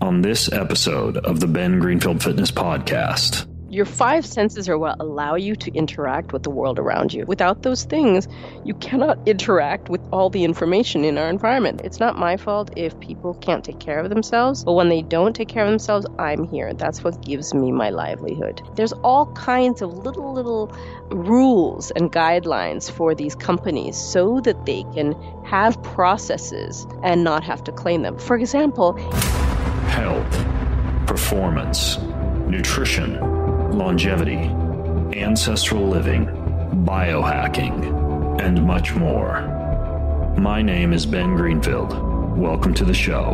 on this episode of the Ben Greenfield Fitness Podcast. Your five senses are what allow you to interact with the world around you. Without those things, you cannot interact with all the information in our environment. It's not my fault if people can't take care of themselves, but when they don't take care of themselves, I'm here. That's what gives me my livelihood. There's all kinds of little rules and guidelines for these companies so that they can have processes and not have to claim them. For example, health, performance, nutrition, longevity, ancestral living, biohacking, and much more. My name is Ben Greenfield. Welcome to the show.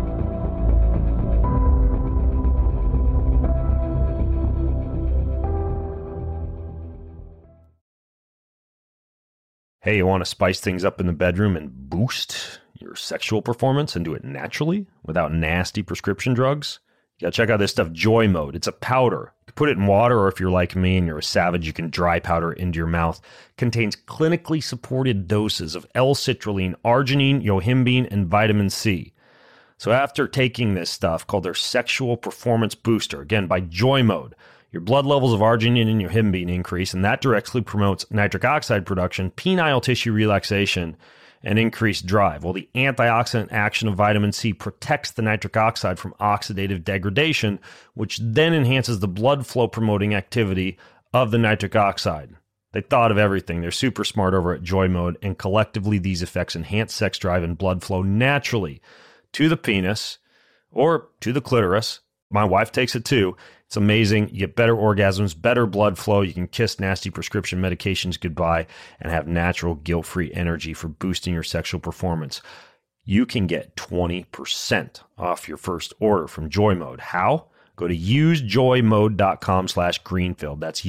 Hey, you want to spice things up in the bedroom and boost your sexual performance and do it naturally without nasty prescription drugs? You gotta check out this stuff, Joy Mode. It's a powder. You can put it in water, or if you're like me and you're a savage, you can dry powder into your mouth. Contains clinically supported doses of L-citrulline, arginine, yohimbine, and vitamin C. So after taking this stuff called their Sexual Performance Booster, again, by Joy Mode, your blood levels of arginine and yohimbine increase, and that directly promotes nitric oxide production, penile tissue relaxation, and increased drive. Well, the antioxidant action of vitamin C protects the nitric oxide from oxidative degradation, which then enhances the blood flow promoting activity of the nitric oxide. They thought of everything. They're super smart over at Joy Mode, and collectively these effects enhance sex drive and blood flow naturally to the penis or to the clitoris. My wife takes it too. It's amazing. You get better orgasms, better blood flow. You can kiss nasty prescription medications goodbye and have natural, guilt-free energy for boosting your sexual performance. You can get 20% off your first order from Joy Mode. How? Go to usejoymode.com/Greenfield. That's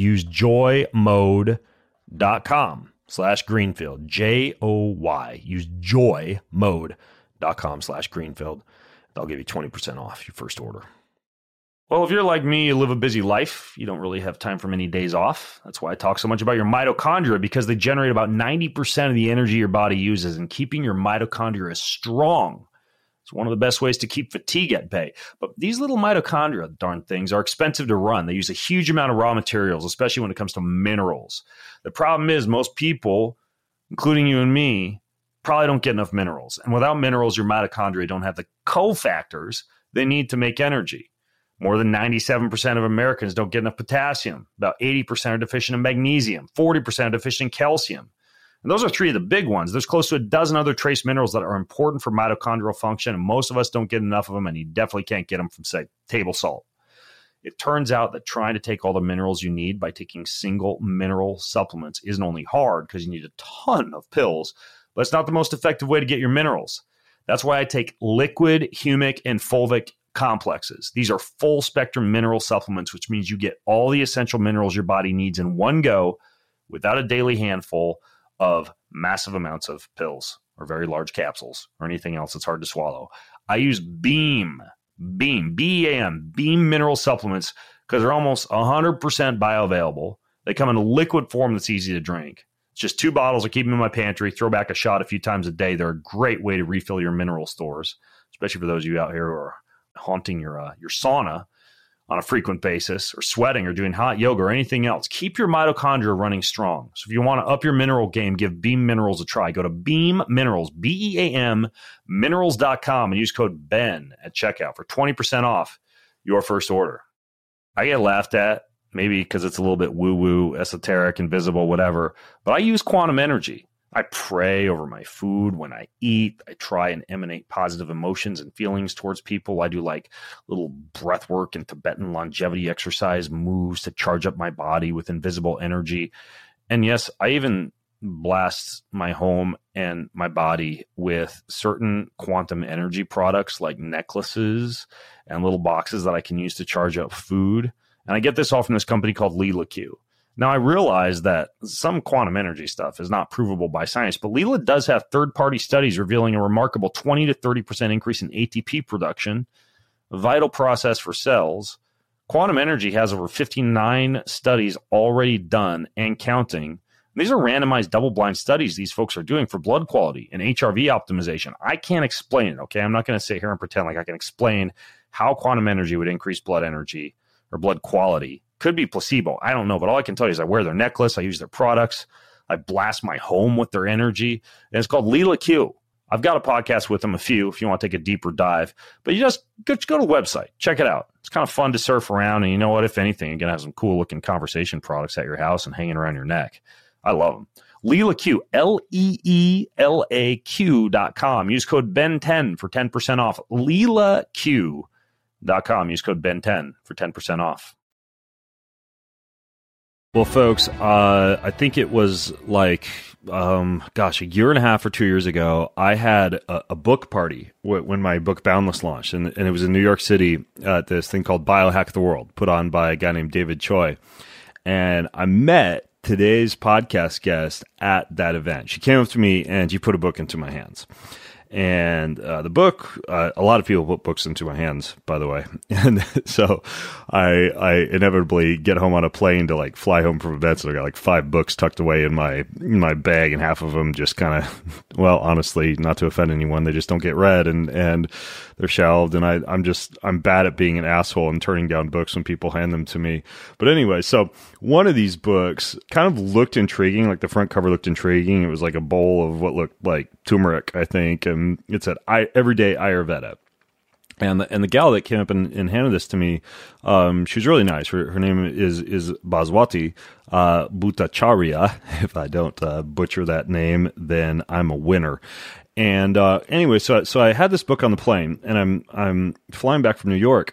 usejoymode.com/Greenfield. Joy. Use joymode.com/Greenfield. They'll give you 20% off your first order. Well, if you're like me, you live a busy life, you don't really have time for many days off. That's why I talk so much about your mitochondria, because they generate about 90% of the energy your body uses, and keeping your mitochondria strong is one of the best ways to keep fatigue at bay. But these little mitochondria, darn things, are expensive to run. They use a huge amount of raw materials, especially when it comes to minerals. The problem is most people, including you and me, probably don't get enough minerals. And without minerals, your mitochondria don't have the cofactors they need to make energy. More than 97% of Americans don't get enough potassium. About 80% are deficient in magnesium. 40% are deficient in calcium. And those are three of the big ones. There's close to a dozen other trace minerals that are important for mitochondrial function, and most of us don't get enough of them, and you definitely can't get them from, say, table salt. It turns out that trying to take all the minerals you need by taking single mineral supplements isn't only hard because you need a ton of pills, but it's not the most effective way to get your minerals. That's why I take liquid, humic, and fulvic complexes. These are full spectrum mineral supplements, which means you get all the essential minerals your body needs in one go without a daily handful of massive amounts of pills or very large capsules or anything else that's hard to swallow. I use Beam, B-E-A-M, Beam mineral supplements because they're almost 100% bioavailable. They come in a liquid form that's easy to drink. It's just 2 bottles. I keep them in my pantry, throw back a shot a few times a day. They're a great way to refill your mineral stores, especially for those of you out here who are haunting your sauna on a frequent basis, or sweating, or doing hot yoga, or anything else. Keep your mitochondria running strong. So if you want to up your mineral game, give Beam Minerals a try. Go to Beam Minerals, B-E-A-M, minerals.com, and use code BEN at checkout for 20% off your first order. I get laughed at, maybe because it's a little bit woo-woo, esoteric, invisible, whatever, but I use quantum energy. I pray over my food when I eat. I try and emanate positive emotions and feelings towards people. I do like little breath work and Tibetan longevity exercise moves to charge up my body with invisible energy. And yes, I even blast my home and my body with certain quantum energy products like necklaces and little boxes that I can use to charge up food. And I get this all from this company called Leela Q. Now, I realize that some quantum energy stuff is not provable by science, but Leela does have third-party studies revealing a remarkable 20 to 30% increase in ATP production, a vital process for cells. Quantum energy has over 59 studies already done and counting These are randomized double-blind studies these folks are doing for blood quality and HRV optimization. I can't explain it, okay? I'm not going to sit here and pretend like I can explain how quantum energy would increase blood energy or blood quality. Could be placebo. I don't know, but all I can tell you is I wear their necklace, I use their products, I blast my home with their energy, and it's called Lila Q. I've got a podcast with them, a few, if you want to take a deeper dive. But you just go to the website. Check it out. It's kind of fun to surf around. And you know what? If anything, you're going to have some cool-looking conversation products at your house and hanging around your neck. I love them. Lila Q, LEELAQ.com. Use code BEN10 for 10% off. LilaQ.com. Use code BEN10 for 10% off. Well, folks, I think it was like, a year and a half or 2 years ago, I had a book party when my book Boundless launched, and it was in New York City at this thing called Biohack the World, put on by a guy named David Choi. And I met today's podcast guest at that event. She came up to me and she put a book into my hands. And the book, a lot of people put books into my hands, by the way. And so I inevitably get home on a plane to like fly home from events, and I got like 5 books tucked away in my bag, and half of them just kind of, well, honestly, not to offend anyone, they just don't get read, and they're shelved. And I'm bad at being an asshole and turning down books when people hand them to me. But anyway, so one of these books kind of looked intriguing, like the front cover looked intriguing. It was like a bowl of what looked like turmeric, I think, and it said Everyday Ayurveda. And the gal that came up and handed this to me, she was really nice. Her name is Bhaswati Bhattacharya. If I don't butcher that name, then I'm a winner. And anyway, so I had this book on the plane, and I'm flying back from New York.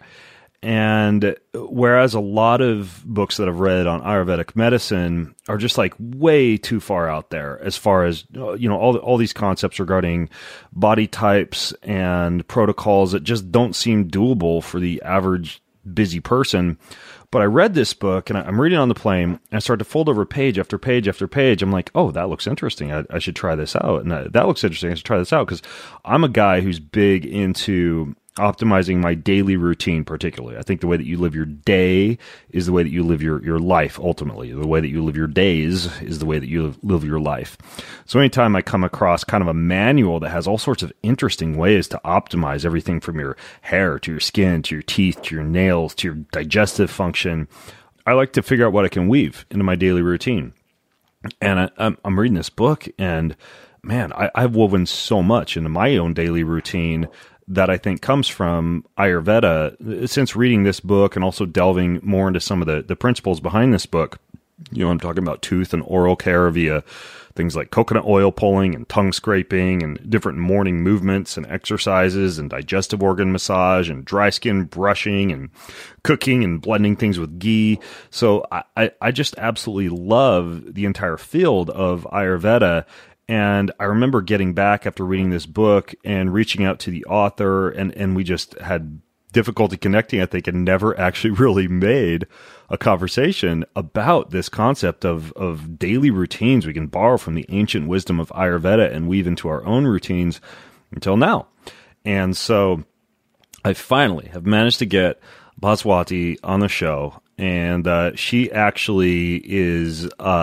And whereas a lot of books that I've read on Ayurvedic medicine are just like way too far out there, as far as, all these concepts regarding body types and protocols that just don't seem doable for the average busy person. But I read this book, and I'm reading on the plane, and I start to fold over page after page after page. I'm like, oh, that looks interesting. I should try this out. And that looks interesting. I should try this out, because I'm a guy who's big into optimizing my daily routine, particularly. I think the way that you live your day is the way that you live your life, ultimately. The way that you live your days is the way that you live your life. So anytime I come across kind of a manual that has all sorts of interesting ways to optimize everything from your hair to your skin to your teeth to your nails to your digestive function, I like to figure out what I can weave into my daily routine. And I'm reading this book, and man, I've woven so much into my own daily routine that I think comes from Ayurveda. Since reading this book and also delving more into some of the principles behind this book, I'm talking about tooth and oral care via things like coconut oil pulling and tongue scraping and different morning movements and exercises and digestive organ massage and dry skin brushing and cooking and blending things with ghee. So I just absolutely love the entire field of Ayurveda. And I remember getting back after reading this book and reaching out to the author, and we just had difficulty connecting, I think, and never actually really made a conversation about this concept of daily routines we can borrow from the ancient wisdom of Ayurveda and weave into our own routines until now. And so I finally have managed to get Bhaswati on the show. And she actually is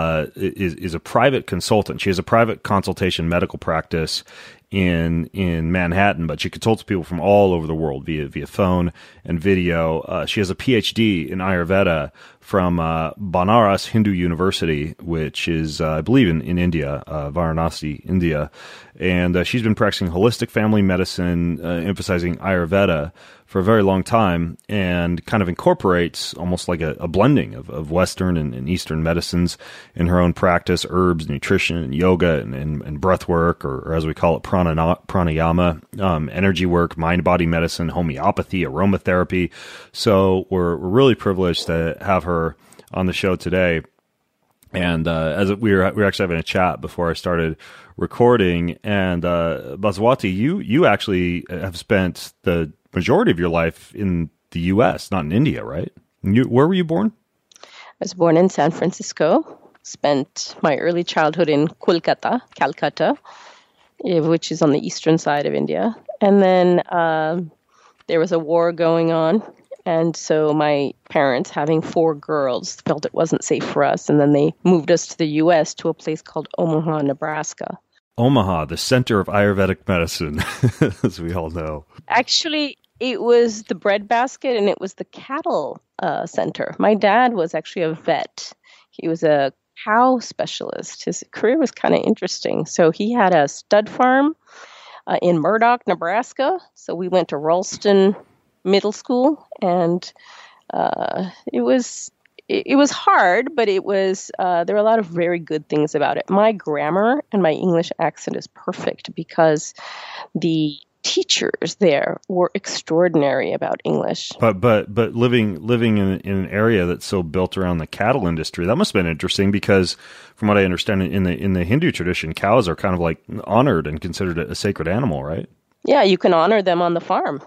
a private consultant. She has a private consultation medical practice in Manhattan, but she consults people from all over the world via phone and video. She has a PhD in Ayurveda from Banaras Hindu University, which is, I believe, in India, Varanasi, India. And she's been practicing holistic family medicine, emphasizing Ayurveda for a very long time, and kind of incorporates almost like a blending of Western and Eastern medicines in her own practice, herbs, nutrition, and yoga, and breath work, or as we call it, pranayama, energy work, mind-body medicine, homeopathy, aromatherapy. So we're really privileged to have her on the show today. And as we were actually having a chat before I started recording, and Bhaswati, you actually have spent the majority of your life in the U.S., not in India, right? Where were you born? I was born in San Francisco, spent my early childhood in Calcutta, which is on the eastern side of India. And then there was a war going on And so my parents, having 4 girls, felt it wasn't safe for us. And then they moved us to the U.S. to a place called Omaha, Nebraska. Omaha, the center of Ayurvedic medicine, as we all know. Actually, it was the breadbasket and it was the cattle center. My dad was actually a vet. He was a cow specialist. His career was kind of interesting. So he had a stud farm in Murdock, Nebraska. So we went to Ralston Middle School, and it was hard, but there were a lot of very good things about it. My grammar and my English accent is perfect because the teachers there were extraordinary about English. But living in an area that's so built around the cattle industry, that must have been interesting because, from what I understand, in the Hindu tradition, cows are kind of like honored and considered a sacred animal, right? Yeah, you can honor them on the farm.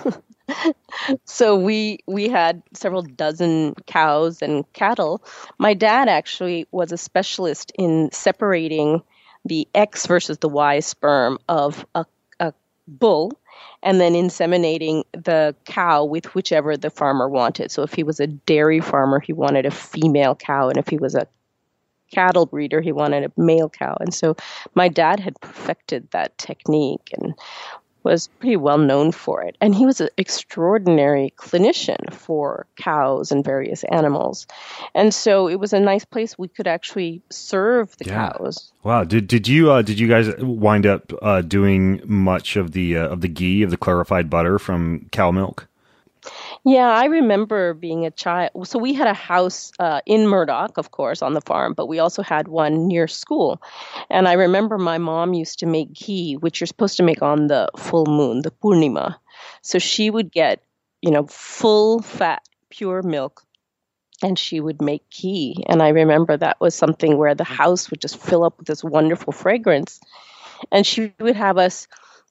So we had several dozen cows and cattle. My dad actually was a specialist in separating the X versus the Y sperm of a bull and then inseminating the cow with whichever the farmer wanted. So if he was a dairy farmer, he wanted a female cow, and if he was a cattle breeder, he wanted a male cow. And so my dad had perfected that technique and was pretty well known for it. And he was an extraordinary clinician for cows and various animals. And so it was a nice place we could actually serve the cows. Wow. Did you guys wind up doing much of the ghee, of the clarified butter from cow milk? Yeah, I remember being a child. So we had a house in Murdock, of course, on the farm, but we also had one near school. And I remember my mom used to make ghee, which you're supposed to make on the full moon, the Purnima. So she would get, full fat, pure milk, and she would make ghee. And I remember that was something where the house would just fill up with this wonderful fragrance. And she would have us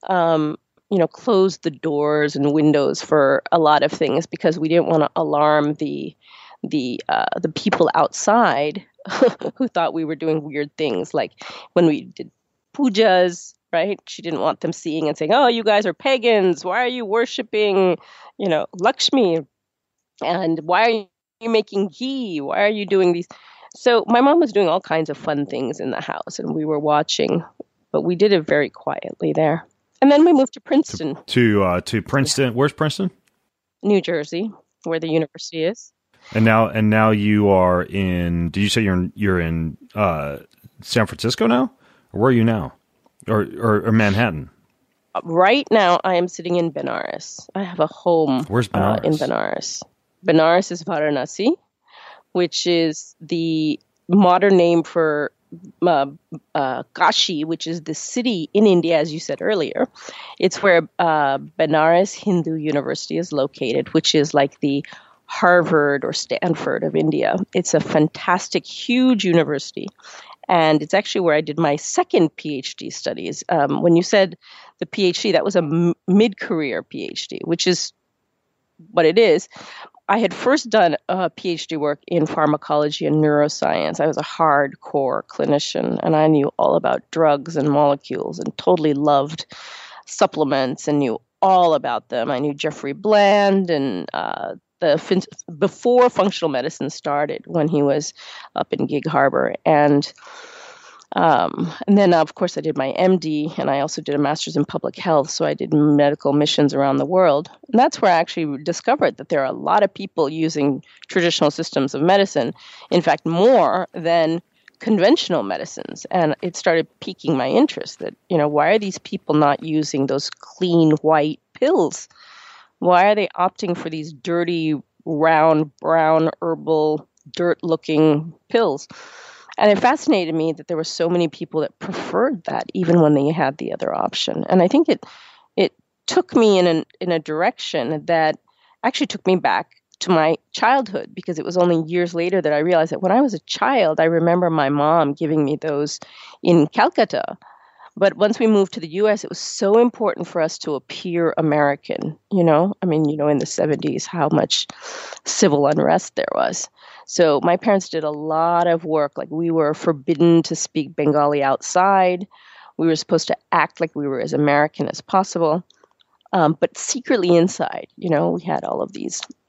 close the doors and windows for a lot of things because we didn't want to alarm the people outside who thought we were doing weird things. Like when we did pujas, right? She didn't want them seeing and saying, "Oh, you guys are pagans. Why are you worshiping, Lakshmi? And why are you making ghee? Why are you doing these?" So my mom was doing all kinds of fun things in the house, and we were watching, but we did it very quietly there. And then we moved to Princeton. To Princeton. Yeah. Where's Princeton? New Jersey, where the university is. And now you are in. Did you say you're in San Francisco now, or where are you now, or Manhattan? Right now, I am sitting in Benares. I have a home. Where's Benares? In Benares. Benares is Varanasi, which is the modern name for Kashi, which is the city in India, as you said earlier. It's where Benares Hindu University is located, which is like the Harvard or Stanford of India. It's a fantastic, huge university. And it's actually where I did my second PhD studies. When you said the PhD, that was a mid-career PhD, which is what it is. I had first done a PhD work in pharmacology and neuroscience. I was a hardcore clinician, and I knew all about drugs and molecules and totally loved supplements and knew all about them. I knew Jeffrey Bland and before functional medicine started when he was up in Gig Harbor. And then, of course, I did my MD, and I also did a master's in public health. So I did medical missions around the world. And that's where I actually discovered that there are a lot of people using traditional systems of medicine, in fact, more than conventional medicines. And it started piquing my interest that, why are these people not using those clean white pills? Why are they opting for these dirty, round, brown, herbal, dirt-looking pills? And it fascinated me that there were so many people that preferred that, even when they had the other option. And I think it took me in a direction that actually took me back to my childhood, because it was only years later that I realized that when I was a child, I remember my mom giving me those in Calcutta. But once we moved to the U.S., it was so important for us to appear American, in the 70s, how much civil unrest there was. So my parents did a lot of work. Like, we were forbidden to speak Bengali outside. We were supposed to act like we were as American as possible. But secretly inside, we had all of these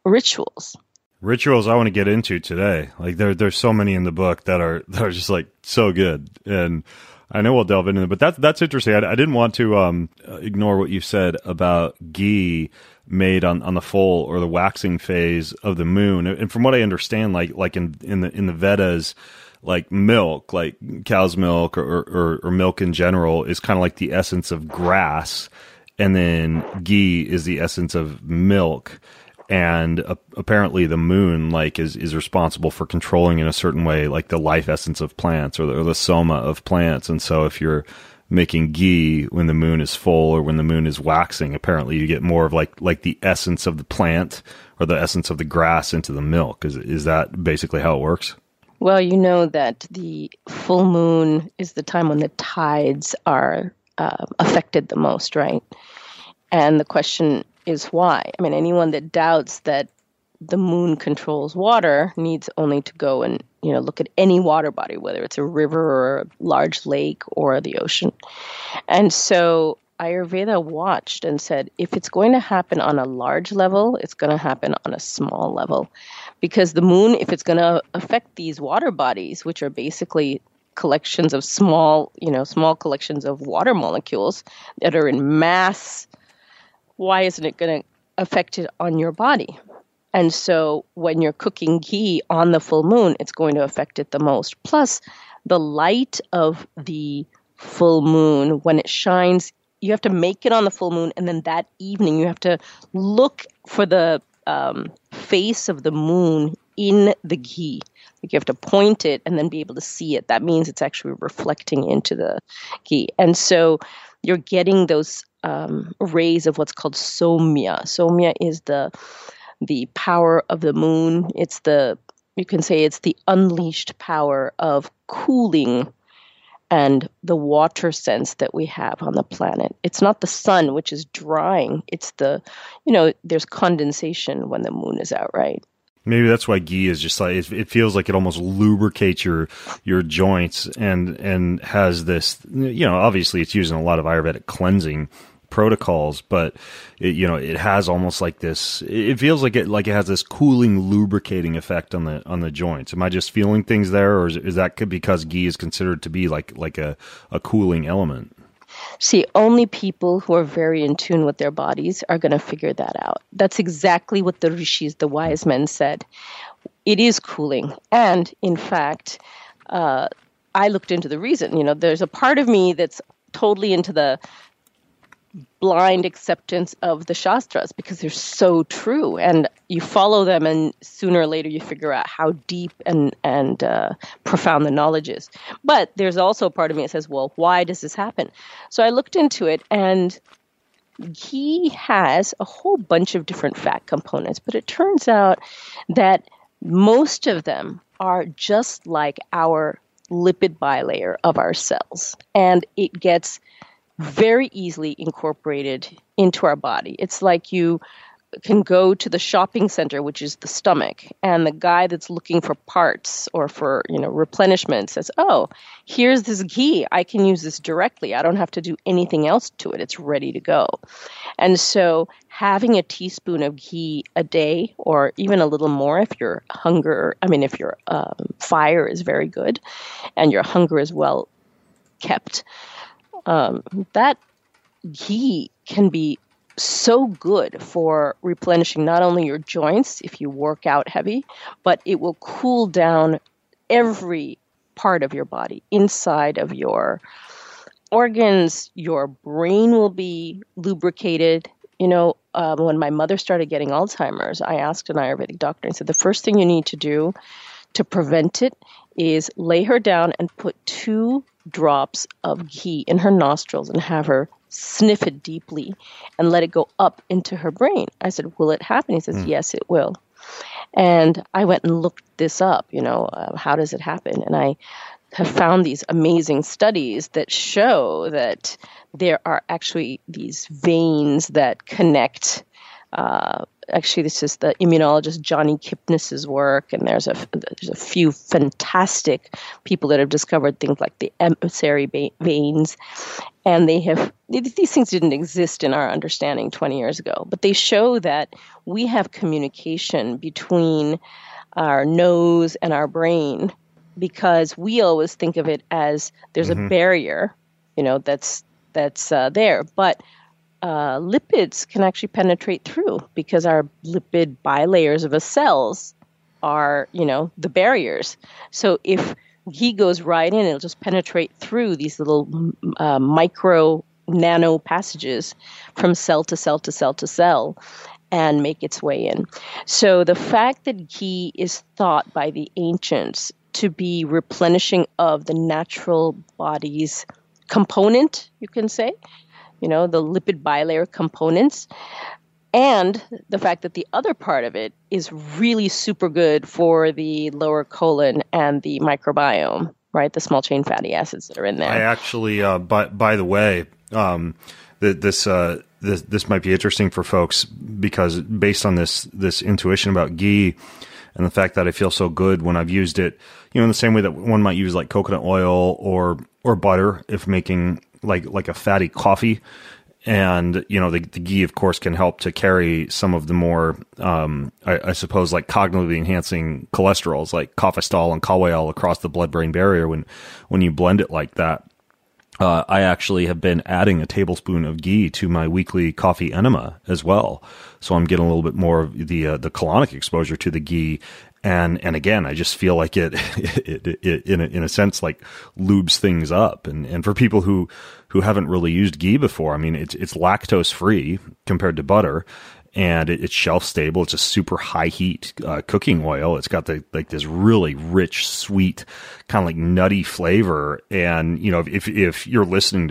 rituals. Rituals I want to get into today. Like there's so many in the book that are just like so good, and I know we'll delve into it. But that's interesting. I didn't want to ignore what you said about ghee made on the full or the waxing phase of the moon. And from what I understand, like in the Vedas, like milk, like cow's milk or milk in general, is kind of like the essence of grass, and then ghee is the essence of milk. And apparently the moon is responsible for controlling in a certain way, like the life essence of plants or the soma of plants. And so if you're making ghee when the moon is full or when the moon is waxing, apparently you get more of like the essence of the plant or the essence of the grass into the milk. Is that basically how it works? Well, you know that the full moon is the time when the tides are affected the most, right? And the question is why. I mean, anyone that doubts that the moon controls water needs only to go and, look at any water body, whether it's a river or a large lake or the ocean. And so Ayurveda watched and said, if it's going to happen on a large level, it's going to happen on a small level. Because the moon, if it's going to affect these water bodies, which are basically collections of small collections of water molecules that are in mass, why isn't it going to affect it on your body? And so when you're cooking ghee on the full moon, it's going to affect it the most. Plus, the light of the full moon, when it shines, you have to make it on the full moon, and then that evening you have to look for the face of the moon in the ghee. Like you have to point it and then be able to see it. That means it's actually reflecting into the ghee. And so you're getting those rays of what's called somya. Somya is the power of the moon. You can say it's the unleashed power of cooling and the water sense that we have on the planet. It's not the sun, which is drying. It's there's condensation when the moon is out, right? Maybe that's why ghee is just like, it feels like it almost lubricates your joints and has this, obviously it's using a lot of Ayurvedic cleansing protocols, but it has almost like this, it feels like it has this cooling, lubricating effect on the joints. Am I just feeling things there, or is that because ghee is considered to be like a cooling element? See, only people who are very in tune with their bodies are going to figure that out. That's exactly what the rishis, the wise men, said. It is cooling. And in fact, I looked into the reason. There's a part of me that's totally into the blind acceptance of the Shastras because they're so true, and you follow them, and sooner or later you figure out how deep and profound the knowledge is. But there's also a part of me that says, well, why does this happen? So I looked into it, and ghee has a whole bunch of different fat components, but it turns out that most of them are just like our lipid bilayer of our cells, and it gets very easily incorporated into our body. It's like you can go to the shopping center, which is the stomach, and the guy that's looking for parts or for, replenishment says, oh, here's this ghee. I can use this directly. I don't have to do anything else to it. It's ready to go. And so having a teaspoon of ghee a day, or even a little more if your fire is very good and your hunger is well kept, that ghee can be so good for replenishing not only your joints if you work out heavy, but it will cool down every part of your body, inside of your organs. Your brain will be lubricated. When my mother started getting Alzheimer's, I asked an Ayurvedic doctor and said, the first thing you need to do to prevent it is lay her down and put 2 drops of ghee in her nostrils and have her sniff it deeply and let it go up into her brain. I said, will it happen? He says, yes, it will. And I went and looked this up, how does it happen? And I have found these amazing studies that show that there are actually these veins that connect Actually, this is the immunologist Johnny Kipnis's work, and there's a few fantastic people that have discovered things like the emissary veins, and these things didn't exist in our understanding 20 years ago, but they show that we have communication between our nose and our brain, because we always think of it as there's a barrier, that's there, but lipids can actually penetrate through, because our lipid bilayers of the cells are, the barriers. So if ghee goes right in, it'll just penetrate through these little micro nano passages from cell to cell to cell to cell and make its way in. So the fact that ghee is thought by the ancients to be replenishing of the natural body's component, you can say, the lipid bilayer components, and the fact that the other part of it is really super good for the lower colon and the microbiome, right? The small chain fatty acids that are in there. I actually, by the way, this might be interesting for folks, because based on this intuition about ghee and the fact that I feel so good when I've used it, in the same way that one might use like coconut oil or butter if making like a fatty coffee. And, the ghee, of course, can help to carry some of the more, I suppose, like cognitively enhancing cholesterols like coffestol and Kawayal across the blood-brain barrier when you blend it like that. I actually have been adding a tablespoon of ghee to my weekly coffee enema as well. So I'm getting a little bit more of the colonic exposure to the ghee. And again, I just feel like it in a sense, like lubes things up. And for people who haven't really used ghee before, I mean, it's lactose free compared to butter, and it's shelf stable. It's a super high heat cooking oil. It's got this really rich, sweet, kind of like nutty flavor. And if you're listening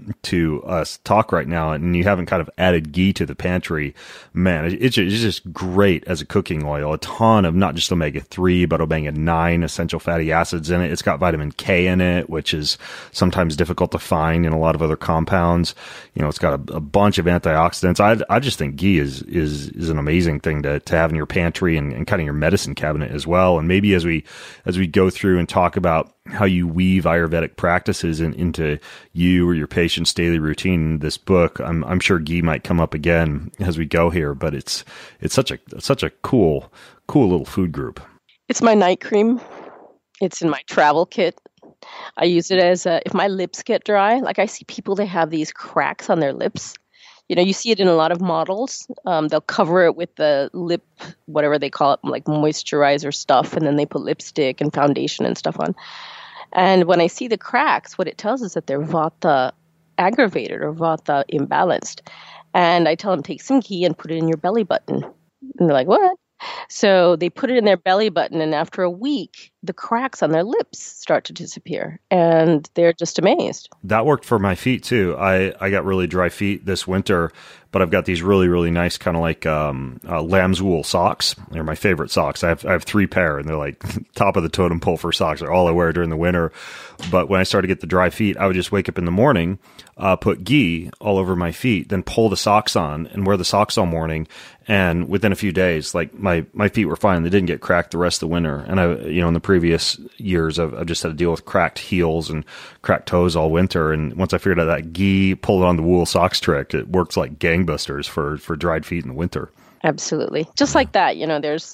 to us talk right now and you haven't kind of added ghee to the pantry, man, it's just great as a cooking oil. A ton of not just omega-3 but omega-9 essential fatty acids in it. It's got vitamin K in it, which is sometimes difficult to find in a lot of other compounds. It's got a bunch of antioxidants. I just think ghee is an amazing thing to have in your pantry and kind of your medicine cabinet as well. And maybe as we go through and talk about how you weave Ayurvedic practices into you or your patient's daily routine in this book, I'm sure ghee might come up again as we go here. But it's such a cool little food group. It's my night cream. It's in my travel kit. I use it as if my lips get dry. Like I see people, they have these cracks on their lips. You see it in a lot of models. They'll cover it with the lip, whatever they call it, like moisturizer stuff, and then they put lipstick and foundation and stuff on. And when I see the cracks, what it tells us that they're vata aggravated or vata imbalanced. And I tell them, take some ghee and put it in your belly button. And they're like, what? So they put it in their belly button, and after a week, the cracks on their lips start to disappear, and they're just amazed. That worked for my feet too. I got really dry feet this winter, but I've got these really, really nice kind of like lamb's wool socks. They're my favorite socks. I have 3 pair, and they're like top of the totem pole for socks. They're all I wear during the winter. But when I started to get the dry feet, I would just wake up in the morning, put ghee all over my feet, then pull the socks on and wear the socks all morning. And within a few days, like my feet were fine. They didn't get cracked the rest of the winter. And in the previous years, I've just had to deal with cracked heels and cracked toes all winter. And once I figured out that ghee, pulled on the wool socks trick, it works like gangbusters for dried feet in the winter. Absolutely. Just like that, there's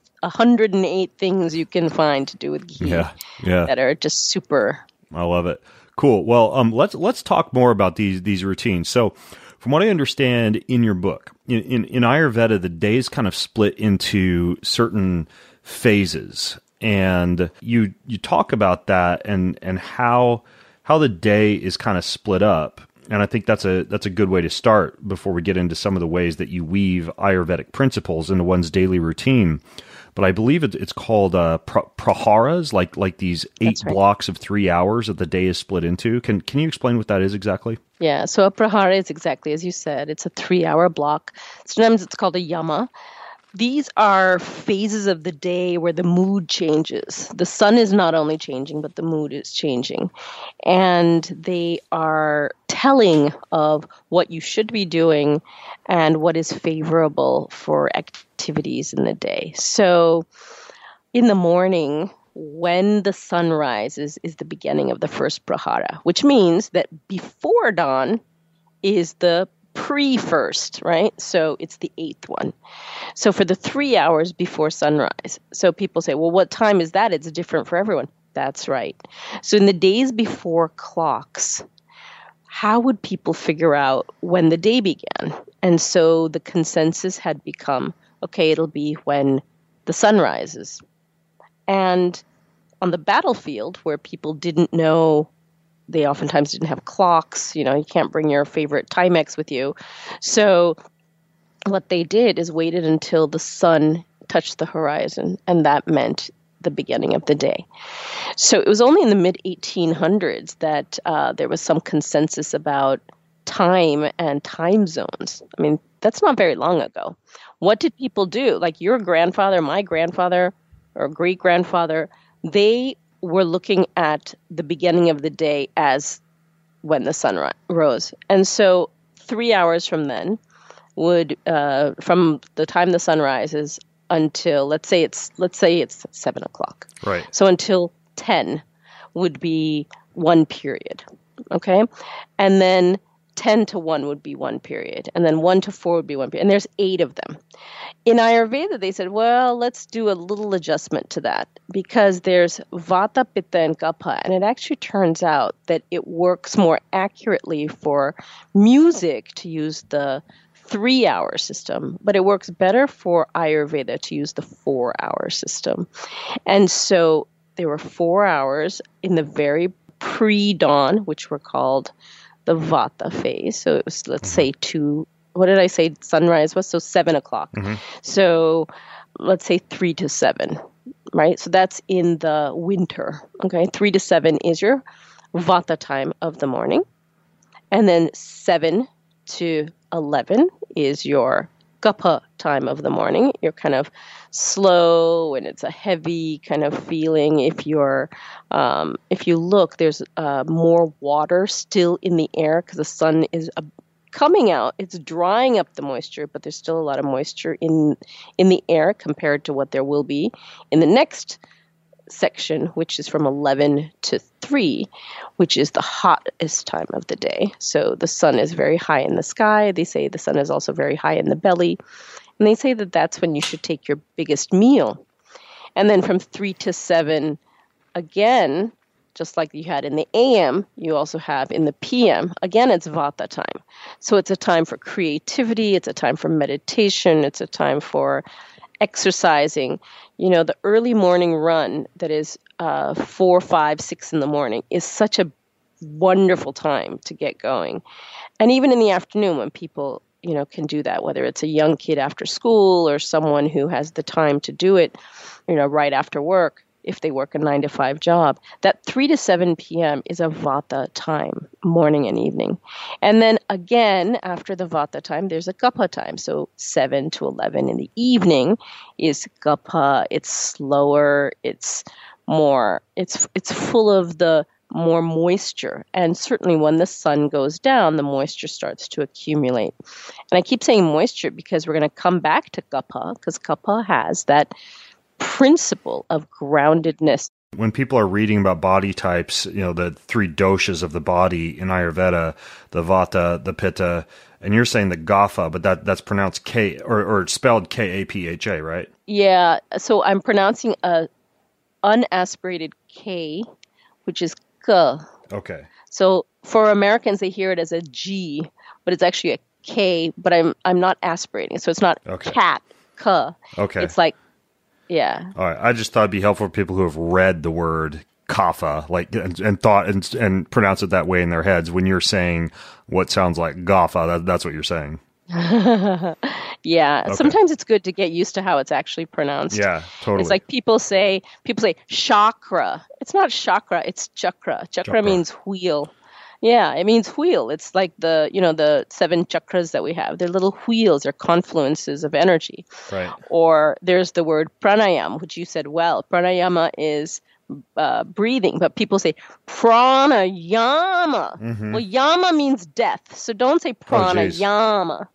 108 things you can find to do with ghee that are just super. I love it. Cool. Well, let's talk more about these routines. So from what I understand in your book, in Ayurveda, the days kind of split into certain phases, and you talk about that and how the day is kind of split up. And I think that's a good way to start before we get into some of the ways that you weave Ayurvedic principles into one's daily routine. But I believe it's called praharas, like these 8 blocks of 3 hours that the day is split into. Can you explain what that is exactly? Yeah, so a prahara is exactly as you said. It's a 3-hour block. Sometimes it's called a yama. These are phases of the day where the mood changes. The sun is not only changing, but the mood is changing. And they are telling of what you should be doing and what is favorable for activities in the day. So in the morning, when the sun rises, is the beginning of the first prahara, which means that before dawn is the pre-first, right? So it's the 8th one. So for the 3 hours before sunrise. So people say, well, what time is that? It's different for everyone. That's right. So in the days before clocks, how would people figure out when the day began? And so the consensus had become, okay, it'll be when the sun rises. And on the battlefield, where people didn't know, they oftentimes didn't have clocks. You can't bring your favorite Timex with you. So what they did is waited until the sun touched the horizon, and that meant the beginning of the day. So it was only in the mid-1800s that there was some consensus about time and time zones. I mean, that's not very long ago. What did people do? Like your grandfather, my grandfather, or great-grandfather, they were looking at the beginning of the day as when the sun rose. And so 3 hours from then would, from the time the sun rises until, let's say it's 7 o'clock. Right. So until 10 would be one period. Okay. And then 10 to 1 would be one period. And then 1 to 4 would be one period. And there's 8 of them. In Ayurveda, they said, well, let's do a little adjustment to that because there's Vata, Pitta, and Kapha. And it actually turns out that it works more accurately for music to use the 3-hour system, but it works better for Ayurveda to use the 4-hour system. And so there were 4 hours in the very pre-dawn, which were called the Vata phase. So it was, let's say, what did I say sunrise was? So 7 o'clock. Mm-hmm. So let's say 3 to 7, right? So that's in the winter. Okay. 3 to 7 is your Vata time of the morning. And then 7 to 11 is your Kapha time of the morning. You're kind of slow and it's a heavy kind of feeling. If you look, there's more water still in the air because the sun is coming out. It's drying up the moisture, but there's still a lot of moisture in the air compared to what there will be in the next section, which is from 11 to 3, which is the hottest time of the day. So the sun is very high in the sky. They say the sun is also very high in the belly. And they say that that's when you should take your biggest meal. And then from 3 to 7, again, just like you had in the AM, you also have in the PM. Again, it's Vata time. So it's a time for creativity. It's a time for meditation. It's a time for exercising. The early morning run that is 4, 5, 6 in the morning is such a wonderful time to get going. And even in the afternoon when people, can do that, whether it's a young kid after school or someone who has the time to do it, right after work, if they work a 9 to 5 job, that 3 to 7 p.m. is a Vata time, morning and evening. And then again, after the Vata time, there's a Kapha time. So 7 to 11 in the evening is Kapha. It's slower. It's more, it's full of the more moisture. And certainly when the sun goes down, the moisture starts to accumulate. And I keep saying moisture because we're going to come back to Kapha because Kapha has that principle of groundedness. When people are reading about body types, the 3 doshas of the body in Ayurveda, the Vata, the Pitta, and you're saying the Kapha, but that's pronounced K or spelled Kapha, right? Yeah. So I'm pronouncing a unaspirated K, which is K. Okay. So for Americans, they hear it as a G, but it's actually a K. But I'm not aspirating, so it's not cat K. Okay. It's like. Yeah. All right. I just thought it'd be helpful for people who have read the word kapha, and thought and pronounce it that way in their heads. When you're saying what sounds like gaffa, that's what you're saying. Yeah. Okay. Sometimes it's good to get used to how it's actually pronounced. Yeah, totally. It's like people say chakra. It's not chakra. It's chakra. Chakra means wheel. Yeah, it means wheel. It's like the 7 chakras that we have. They're little wheels or confluences of energy. Right. Or there's the word pranayama, which you said well. Pranayama is breathing, but people say pranayama. Mm-hmm. Well, yama means death, so don't say pranayama.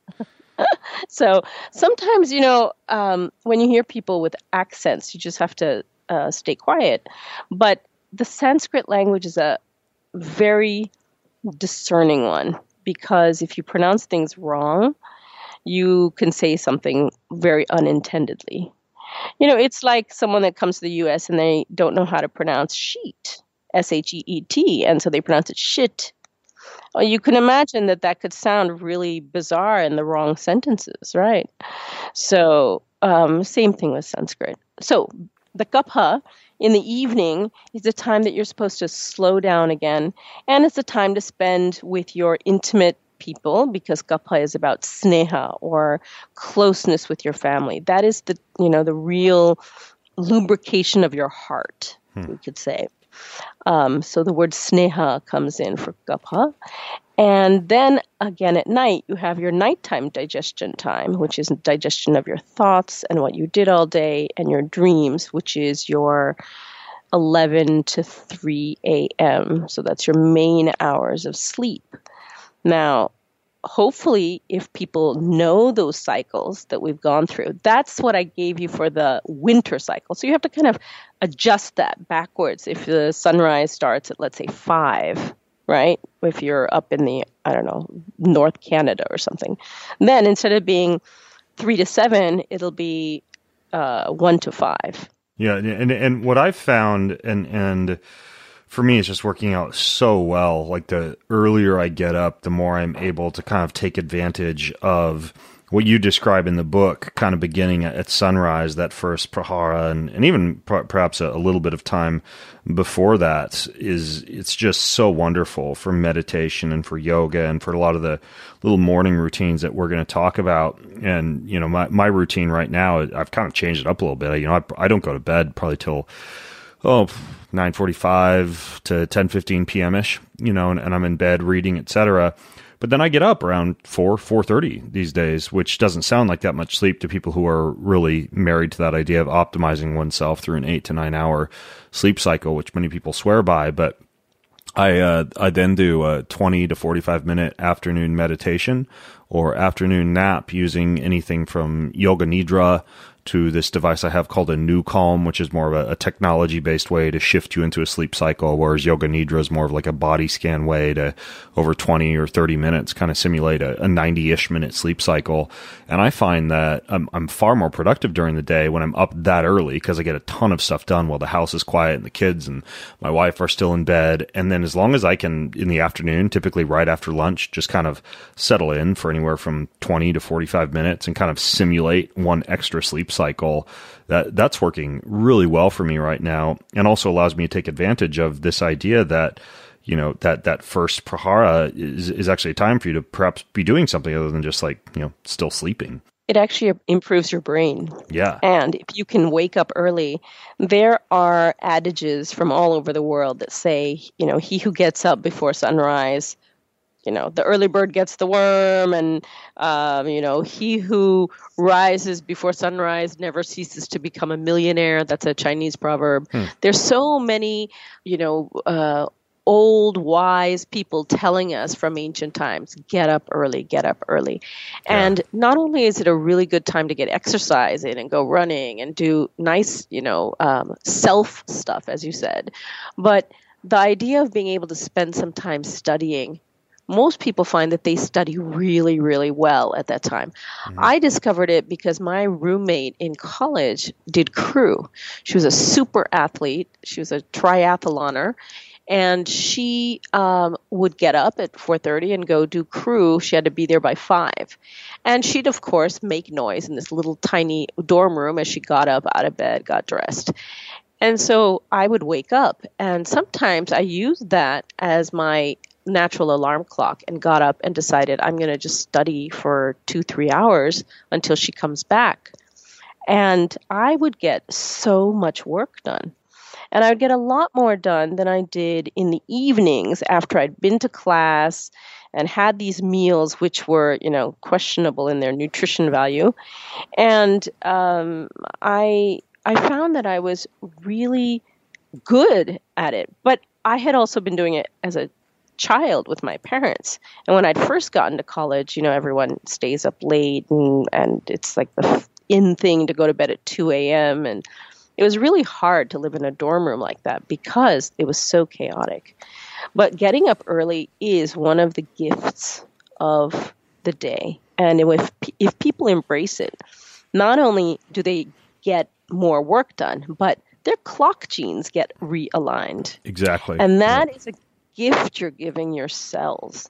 So sometimes, when you hear people with accents, you just have to stay quiet. But the Sanskrit language is a very discerning one, because if you pronounce things wrong, you can say something very unintendedly. It's like someone that comes to the U.S. and they don't know how to pronounce sheet, S-H-E-E-T, and so they pronounce it shit. Well, you can imagine that could sound really bizarre in the wrong sentences, right? So, same thing with Sanskrit. So, the kapha in the evening is the time that you're supposed to slow down again, and it's a time to spend with your intimate people, because kapha is about sneha, or closeness with your family. That is the real lubrication of your heart, we could say. So the word sneha comes in for kapha. And then again at night, you have your nighttime digestion time, which is digestion of your thoughts and what you did all day, and your dreams, which is your 11 to 3 a.m. So that's your main hours of sleep. Now, hopefully, if people know those cycles that we've gone through, that's what I gave you for the winter cycle. So you have to kind of adjust that backwards. If the sunrise starts at, let's say, 5, right? If you're up in the, North Canada or something, then instead of being 3 to 7, it'll be 1 to 5. Yeah, and what I've found, and for me, it's just working out so well. Like, the earlier I get up, the more I'm able to kind of take advantage of what you describe in the book, kind of beginning at sunrise, that first prahara, and even perhaps a little bit of time before that. It's just so wonderful for meditation and for yoga and for a lot of the little morning routines that we're going to talk about. And, my routine right now, I've kind of changed it up a little bit. I don't go to bed probably till 9:45 to 10:15 p.m.-ish, and I'm in bed reading, etc. But then I get up around 4:30 these days, which doesn't sound like that much sleep to people who are really married to that idea of optimizing oneself through an 8 to 9 hour sleep cycle, which many people swear by. But I then do a 20 to 45 minute afternoon meditation or afternoon nap using anything from Yoga Nidra to this device I have called a New Calm, which is more of a technology-based way to shift you into a sleep cycle, whereas Yoga Nidra is more of like a body scan way to, over 20 or 30 minutes, kind of simulate a 90-ish minute sleep cycle. And I find that I'm far more productive during the day when I'm up that early, because I get a ton of stuff done while the house is quiet and the kids and my wife are still in bed. And then as long as I can, in the afternoon, typically right after lunch, just kind of settle in for anywhere from 20 to 45 minutes and kind of simulate one extra sleep cycle, that's working really well for me right now, and also allows me to take advantage of this idea that that first prahara is actually a time for you to perhaps be doing something other than just still sleeping. It actually improves your brain. Yeah. And if you can wake up early, there are adages from all over the world that say, he who gets up before sunrise, the early bird gets the worm, and, he who rises before sunrise never ceases to become a millionaire. That's a Chinese proverb. There's so many, old wise people telling us from ancient times, get up early, get up early. Yeah. And not only is it a really good time to get exercise in and go running and do nice, self stuff, as you said, but the idea of being able to spend some time studying, most people find that they study really, really well at that time. Mm-hmm. I discovered it because my roommate in college did crew. She was a super athlete. She was a triathloner. And she would get up at 4:30 and go do crew. She had to be there by 5. And she'd, of course, make noise in this little tiny dorm room as she got up out of bed, got dressed. And so I would wake up. And sometimes I used that as my natural alarm clock and got up and decided I'm going to just study for 2-3 hours until she comes back. And I would get so much work done. And I would get a lot more done than I did in the evenings after I'd been to class and had these meals, which were, questionable in their nutrition value. And I found that I was really good at it. But I had also been doing it as a child with my parents. And when I'd first gotten to college, everyone stays up late and it's like the in thing to go to bed at 2 a.m. And it was really hard to live in a dorm room like that because it was so chaotic. But getting up early is one of the gifts of the day. And if people embrace it, not only do they get more work done, but their clock genes get realigned. Exactly. And that is a gift you're giving your cells.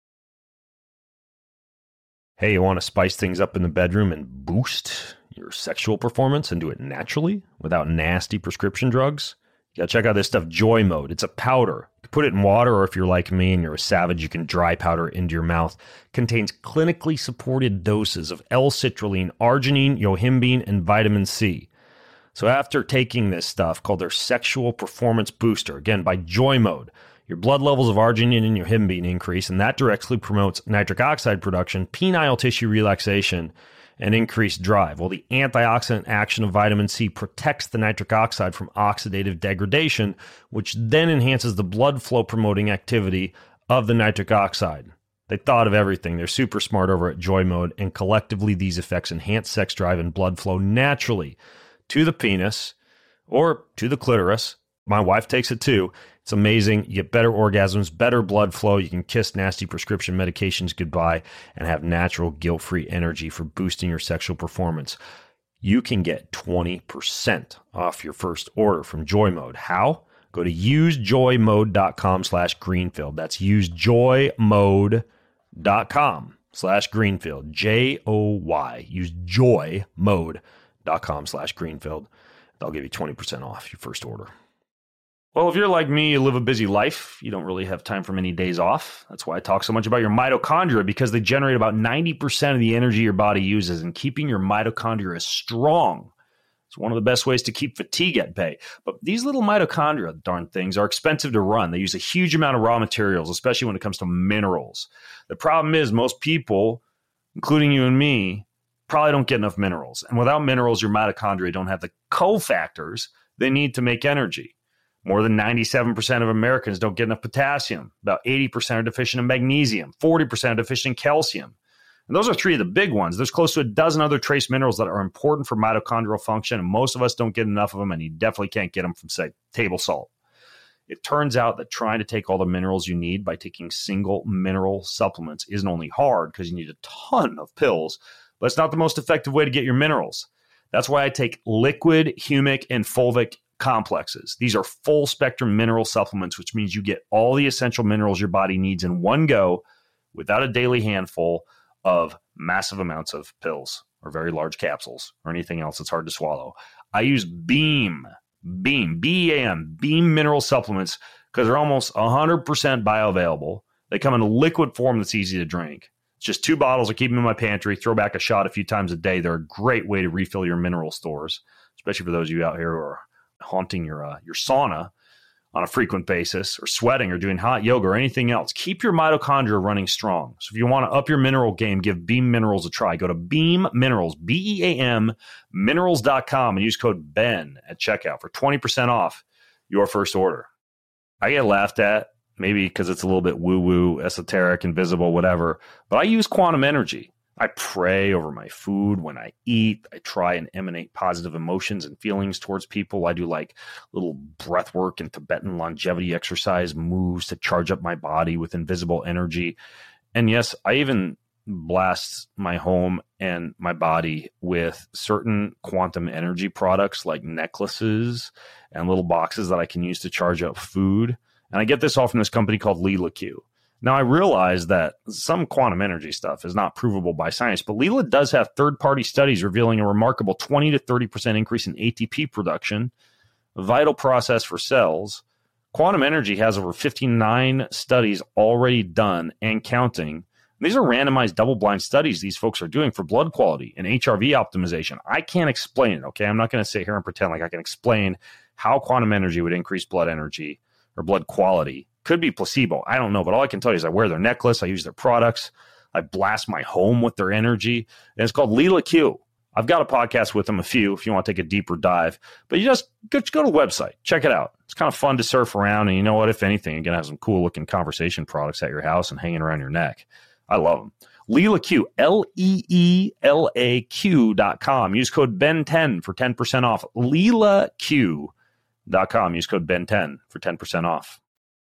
Hey, you want to spice things up in the bedroom and boost your sexual performance and do it naturally without nasty prescription drugs? You got to check out this stuff, Joy Mode. It's a powder. You can put it in water, or if you're like me and you're a savage, you can dry powder into your mouth. Contains clinically supported doses of L-citrulline, arginine, yohimbine, and vitamin C. So after taking this stuff called their Sexual Performance Booster, again, by Joy Mode, your blood levels of arginine and yohimbine increase, and that directly promotes nitric oxide production, penile tissue relaxation, and increased drive. Well, the antioxidant action of vitamin C protects the nitric oxide from oxidative degradation, which then enhances the blood flow promoting activity of the nitric oxide. They thought of everything. They're super smart over at Joy Mode, and collectively these effects enhance sex drive and blood flow naturally to the penis or to the clitoris. My wife takes it too. It's amazing. You get better orgasms, better blood flow. You can kiss nasty prescription medications goodbye and have natural guilt-free energy for boosting your sexual performance. You can get 20% off your first order from Joy Mode. How? Go to usejoymode.com/Greenfield. That's usejoymode.com/Greenfield. JOY. Usejoymode.com/Greenfield. They'll give you 20% off your first order. Well, if you're like me, you live a busy life, you don't really have time for many days off. That's why I talk so much about your mitochondria, because they generate about 90% of the energy your body uses, and keeping your mitochondria strong. It's one of the best ways to keep fatigue at bay. But these little mitochondria, darn things, are expensive to run. They use a huge amount of raw materials, especially when it comes to minerals. The problem is most people, including you and me, probably don't get enough minerals. And without minerals, your mitochondria don't have the cofactors they need to make energy. More than 97% of Americans don't get enough potassium. About 80% are deficient in magnesium. 40% are deficient in calcium. And those are three of the big ones. There's close to a dozen other trace minerals that are important for mitochondrial function, and most of us don't get enough of them, and you definitely can't get them from, say, table salt. It turns out that trying to take all the minerals you need by taking single mineral supplements isn't only hard because you need a ton of pills, but it's not the most effective way to get your minerals. That's why I take liquid, humic, and fulvic complexes. These are full spectrum mineral supplements, which means you get all the essential minerals your body needs in one go without a daily handful of massive amounts of pills or very large capsules or anything else that's hard to swallow. I use BEAM, B-E-A-M, BEAM mineral supplements because they're almost 100% bioavailable. They come in a liquid form that's easy to drink. It's just 2 bottles. I keep them in my pantry, throw back a shot a few times a day. They're a great way to refill your mineral stores, especially for those of you out here who are haunting your sauna on a frequent basis, or sweating, or doing hot yoga, or anything else. Keep your mitochondria running strong. So if you want to up your mineral game, give Beam Minerals a try. Go to Beam Minerals, B-E-A-M, minerals.com, and use code BEN at checkout for 20% off your first order. I get laughed at, maybe because it's a little bit woo-woo, esoteric, invisible, whatever, but I use quantum energy. I pray over my food when I eat. I try and emanate positive emotions and feelings towards people. I do like little breath work and Tibetan longevity exercise moves to charge up my body with invisible energy. And yes, I even blast my home and my body with certain quantum energy products like necklaces and little boxes that I can use to charge up food. And I get this all from this company called Leela Q. Now, I realize that some quantum energy stuff is not provable by science, but Leela does have third-party studies revealing a remarkable 20 to 30% increase in ATP production, a vital process for cells. Quantum energy has over 59 studies already done and counting. These are randomized double-blind studies these folks are doing for blood quality and HRV optimization. I can't explain it, okay? I'm not going to sit here and pretend like I can explain how quantum energy would increase blood energy or blood quality. Could be placebo. I don't know. But all I can tell you is I wear their necklace. I use their products. I blast my home with their energy. And it's called Leela Q. I've got a podcast with them, a few, if you want to take a deeper dive. But you just go to the website. Check it out. It's kind of fun to surf around. And you know what? If anything, you're going to have some cool-looking conversation products at your house and hanging around your neck. I love them. Leela Q, LEELAQ.com. Use code BEN10 for 10% off. LeelaQ.com. Use code BEN10 for 10% off.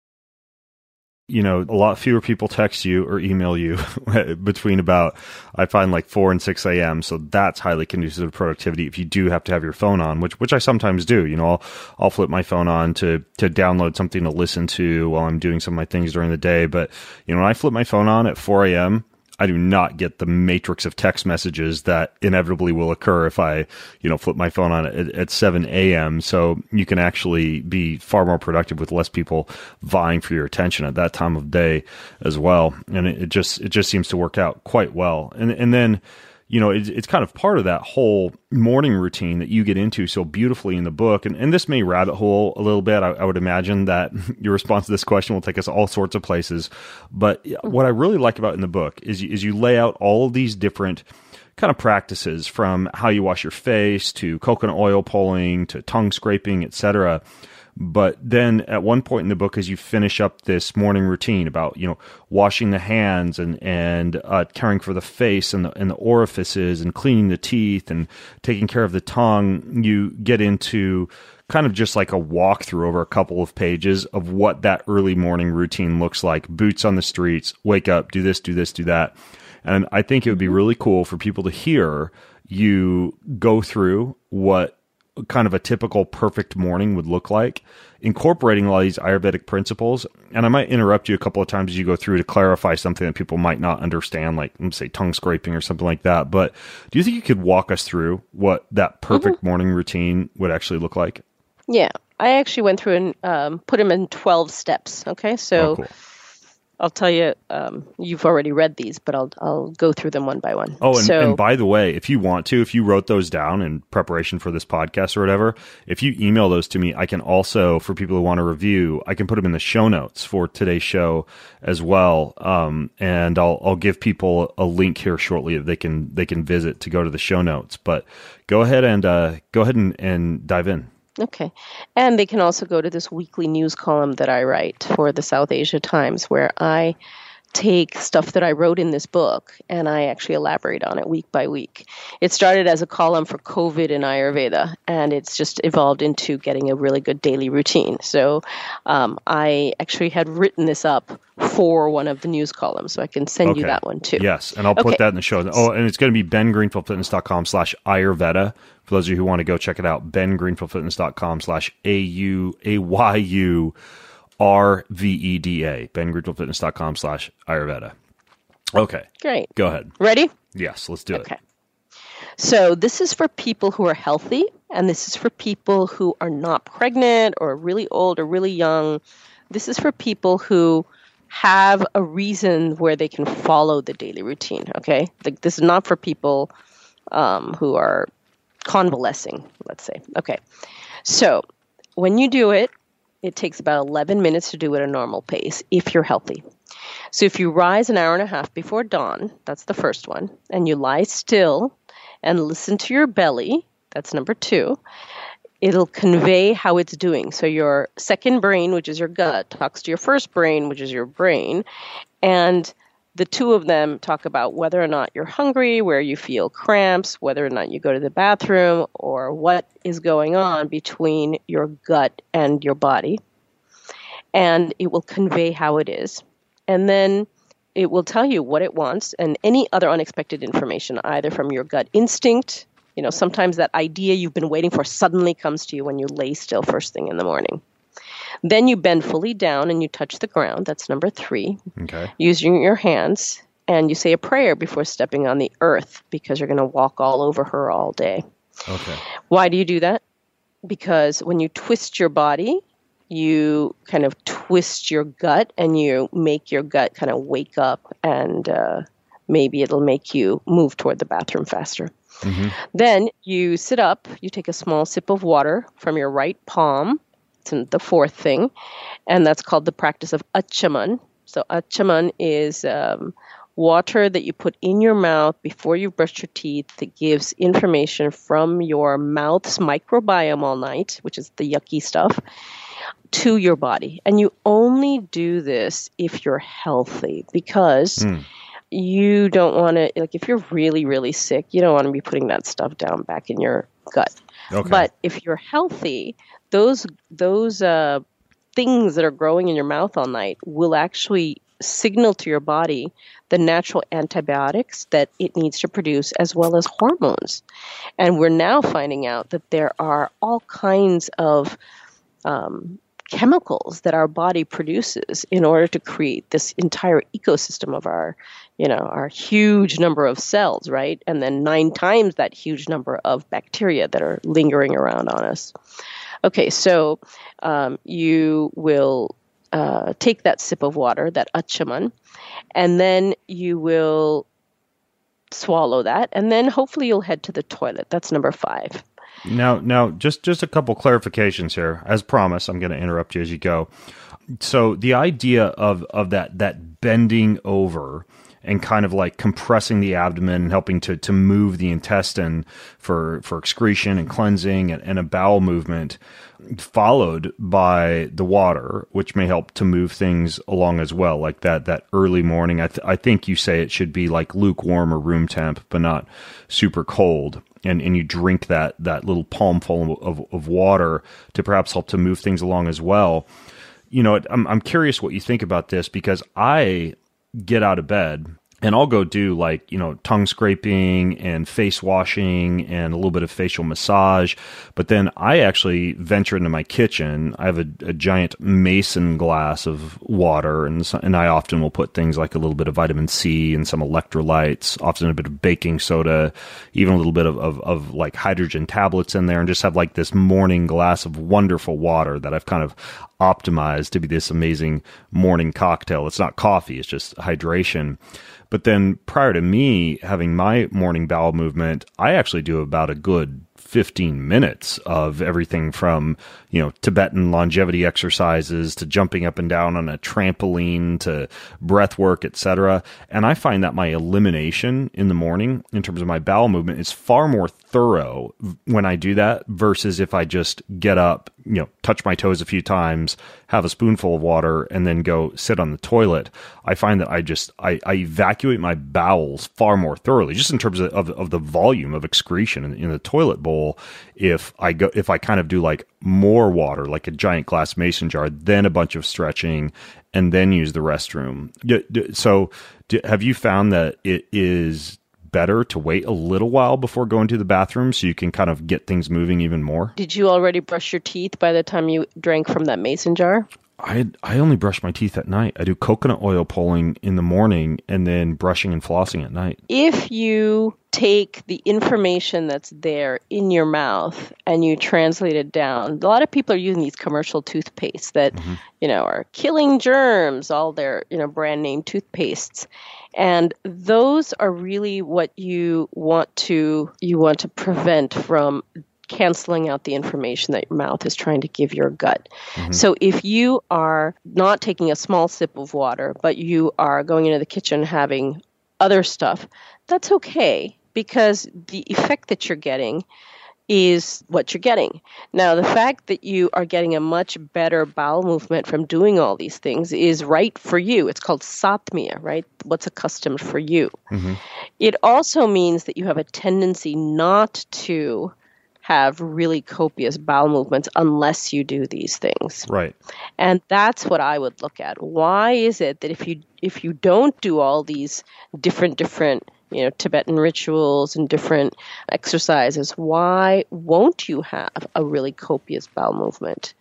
A lot fewer people text you or email you between about, I find, like 4 and 6 a.m. So that's highly conducive to productivity if you do have to have your phone on, which I sometimes do. I'll flip my phone on to download something to listen to while I'm doing some of my things during the day. But, when I flip my phone on at 4 a.m., I do not get the matrix of text messages that inevitably will occur if I, flip my phone on at 7 a.m. So you can actually be far more productive with less people vying for your attention at that time of day as well. And it just seems to work out quite well. And then, it's kind of part of that whole morning routine that you get into so beautifully in the book. And this may rabbit hole a little bit. I would imagine that your response to this question will take us all sorts of places. But what I really like about in the book is you lay out all of these different kind of practices, from how you wash your face to coconut oil pulling to tongue scraping, etc. But then at one point in the book, as you finish up this morning routine about, washing the hands and caring for the face and the orifices and cleaning the teeth and taking care of the tongue, you get into kind of just like a walkthrough over a couple of pages of what that early morning routine looks like. Boots on the streets, wake up, do this, do that. And I think it would be really cool for people to hear you go through what kind of a typical perfect morning would look like, incorporating a lot of these Ayurvedic principles. And I might interrupt you a couple of times as you go through to clarify something that people might not understand, like, let's say, tongue scraping or something like that. But do you think you could walk us through what that perfect morning routine would actually look like? Yeah, I actually went through and put them in 12 steps. Okay, so cool. I'll tell you, you've already read these, but I'll go through them one by one. Oh, and by the way, if you wrote those down in preparation for this podcast or whatever, if you email those to me, I can also, for people who want to review, I can put them in the show notes for today's show as well. And I'll give people a link here shortly that they can visit to go to the show notes. But go ahead and dive in. Okay. And they can also go to this weekly news column that I write for the South Asia Times, where I take stuff that I wrote in this book and I actually elaborate on it week by week. It started as a column for COVID and Ayurveda, and it's just evolved into getting a really good daily routine. So I actually had written this up for one of the news columns, so I can send you that one too. Yes, and I'll put that in the show. Oh, and it's going to be bengreenfieldfitness.com/Ayurveda. For those of you who want to go check it out, bengreenfieldfitness.com/AUAYU. RVEDA, bengreenfieldfitness.com/Ayurveda. Okay. Great. Go ahead. Ready? Yes, let's do it. Okay. So this is for people who are healthy, and this is for people who are not pregnant or really old or really young. This is for people who have a reason where they can follow the daily routine, okay? Like, this is not for people who are convalescing, let's say. Okay. So when you do it, it takes about 11 minutes to do it at a normal pace if you're healthy. So if you rise an hour and a half before dawn, that's the first one, and you lie still and listen to your belly, that's number 2, it'll convey how it's doing. So your second brain, which is your gut, talks to your first brain, which is your brain, and the two of them talk about whether or not you're hungry, where you feel cramps, whether or not you go to the bathroom, or what is going on between your gut and your body. And it will convey how it is. And then it will tell you what it wants and any other unexpected information, either from your gut instinct. Sometimes that idea you've been waiting for suddenly comes to you when you lay still first thing in the morning. Then you bend fully down and you touch the ground. That's number 3. Okay. Using your hands, and you say a prayer before stepping on the earth, because you're going to walk all over her all day. Okay. Why do you do that? Because when you twist your body, you kind of twist your gut, and you make your gut kind of wake up, and maybe it'll make you move toward the bathroom faster. Then you sit up, you take a small sip of water from your right palm. It's the fourth thing, and that's called the practice of Achaman. So Achaman is water that you put in your mouth before you brush your teeth that gives information from your mouth's microbiome all night, which is the yucky stuff, to your body. And you only do this if you're healthy, because you don't want to, like, if you're really, really sick, you don't want to be putting that stuff down back in your gut. Okay. But if you're healthy, those things that are growing in your mouth all night will actually signal to your body the natural antibiotics that it needs to produce, as well as hormones. And we're now finding out that there are all kinds of chemicals that our body produces in order to create this entire ecosystem of our huge number of cells, right? And then 9 times that huge number of bacteria that are lingering around on us. Okay, so you will take that sip of water, that Achaman, and then you will swallow that, and then hopefully you'll head to the toilet. That's number 5. Now, just a couple clarifications here. As promised, I'm going to interrupt you as you go. So the idea of that bending over and kind of like compressing the abdomen, helping to move the intestine for excretion and cleansing and a bowel movement, followed by the water, which may help to move things along as well, like that early morning. I think you say it should be like lukewarm or room temp, but not super cold. And you drink that little palmful of water to perhaps help to move things along as well. You know, I'm curious what you think about this, because I get out of bed and I'll go do tongue scraping and face washing and a little bit of facial massage. But then I actually venture into my kitchen. I have a giant mason glass of water, and I often will put things like a little bit of vitamin C and some electrolytes, often a bit of baking soda, even a little bit of like hydrogen tablets in there, and just have like this morning glass of wonderful water that I've kind of optimized to be this amazing morning cocktail. It's not coffee, it's just hydration. But then prior to me having my morning bowel movement, I actually do about a good 15 minutes of everything from, Tibetan longevity exercises to jumping up and down on a trampoline to breath work, etc. And I find that my elimination in the morning in terms of my bowel movement is far more thorough when I do that versus if I just get up, touch my toes a few times, have a spoonful of water, and then go sit on the toilet. I find that I evacuate my bowels far more thoroughly, just in terms of the volume of excretion in the toilet bowl. If I kind of do like more water, like a giant glass mason jar, then a bunch of stretching, and then use the restroom. So have you found that it is better to wait a little while before going to the bathroom so you can kind of get things moving even more? Did you already brush your teeth by the time you drank from that mason jar? I only brush my teeth at night. I do coconut oil pulling in the morning and then brushing and flossing at night. If you take the information that's there in your mouth and you translate it down, a lot of people are using these commercial toothpastes that, are killing germs, all their, brand name toothpastes. And those are really what you want to prevent from canceling out the information that your mouth is trying to give your gut. So if you are not taking a small sip of water, but you are going into the kitchen having other stuff, that's okay, because the effect that you're getting is what you're getting. Now, the fact that you are getting a much better bowel movement from doing all these things is right for you. It's called satmia, right? What's accustomed for you. It also means that you have a tendency not to have really copious bowel movements unless you do these things. Right. And that's what I would look at. Why is it that if you don't do all these different Tibetan rituals and different exercises, why won't you have a really copious bowel movement?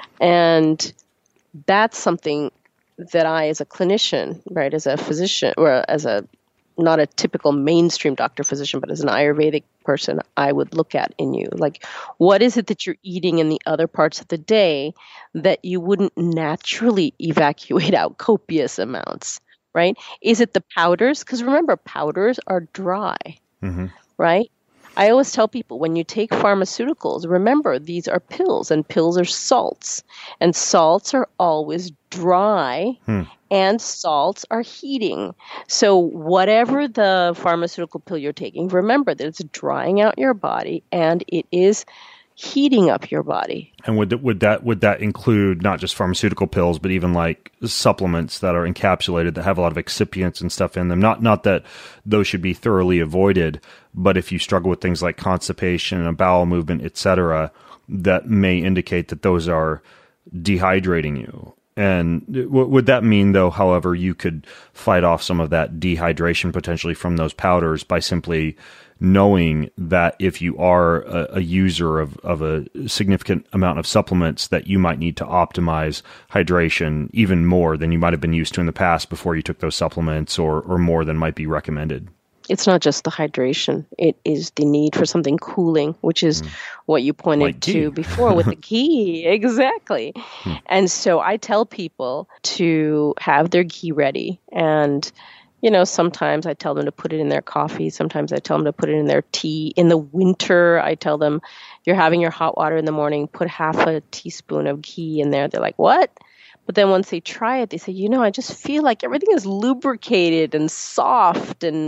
And that's something that I, as a clinician, right, as a physician, or as a not a typical mainstream doctor physician, but as an Ayurvedic person, I would look at in you. Like, what is it that you're eating in the other parts of the day that you wouldn't naturally evacuate out copious amounts, right? Is it the powders? Because remember, powders are dry, right? I always tell people when you take pharmaceuticals, remember these are pills and pills are salts. And salts are always dry and salts are heating. So whatever the pharmaceutical pill you're taking, remember that it's drying out your body and it is heating up your body. And would that include not just pharmaceutical pills, but even like supplements that are encapsulated that have a lot of excipients and stuff in them? Not that those should be thoroughly avoided, but if you struggle with things like constipation and bowel movement, etc., that may indicate that those are dehydrating you. And would that mean, though, however, you could fight off some of that dehydration potentially from those powders by simply knowing that if you are a user of a significant amount of supplements, that you might need to optimize hydration even more than you might have been used to in the past before you took those supplements, or more than might be recommended? It's not just the hydration. It is the need for something cooling, which is what you pointed like to before with the ghee. Exactly. And so I tell people to have their ghee ready. And, sometimes I tell them to put it in their coffee. Sometimes I tell them to put it in their tea. In the winter, I tell them, you're having your hot water in the morning, put half a teaspoon of ghee in there. They're like, what? But then once they try it, they say, I just feel like everything is lubricated and soft and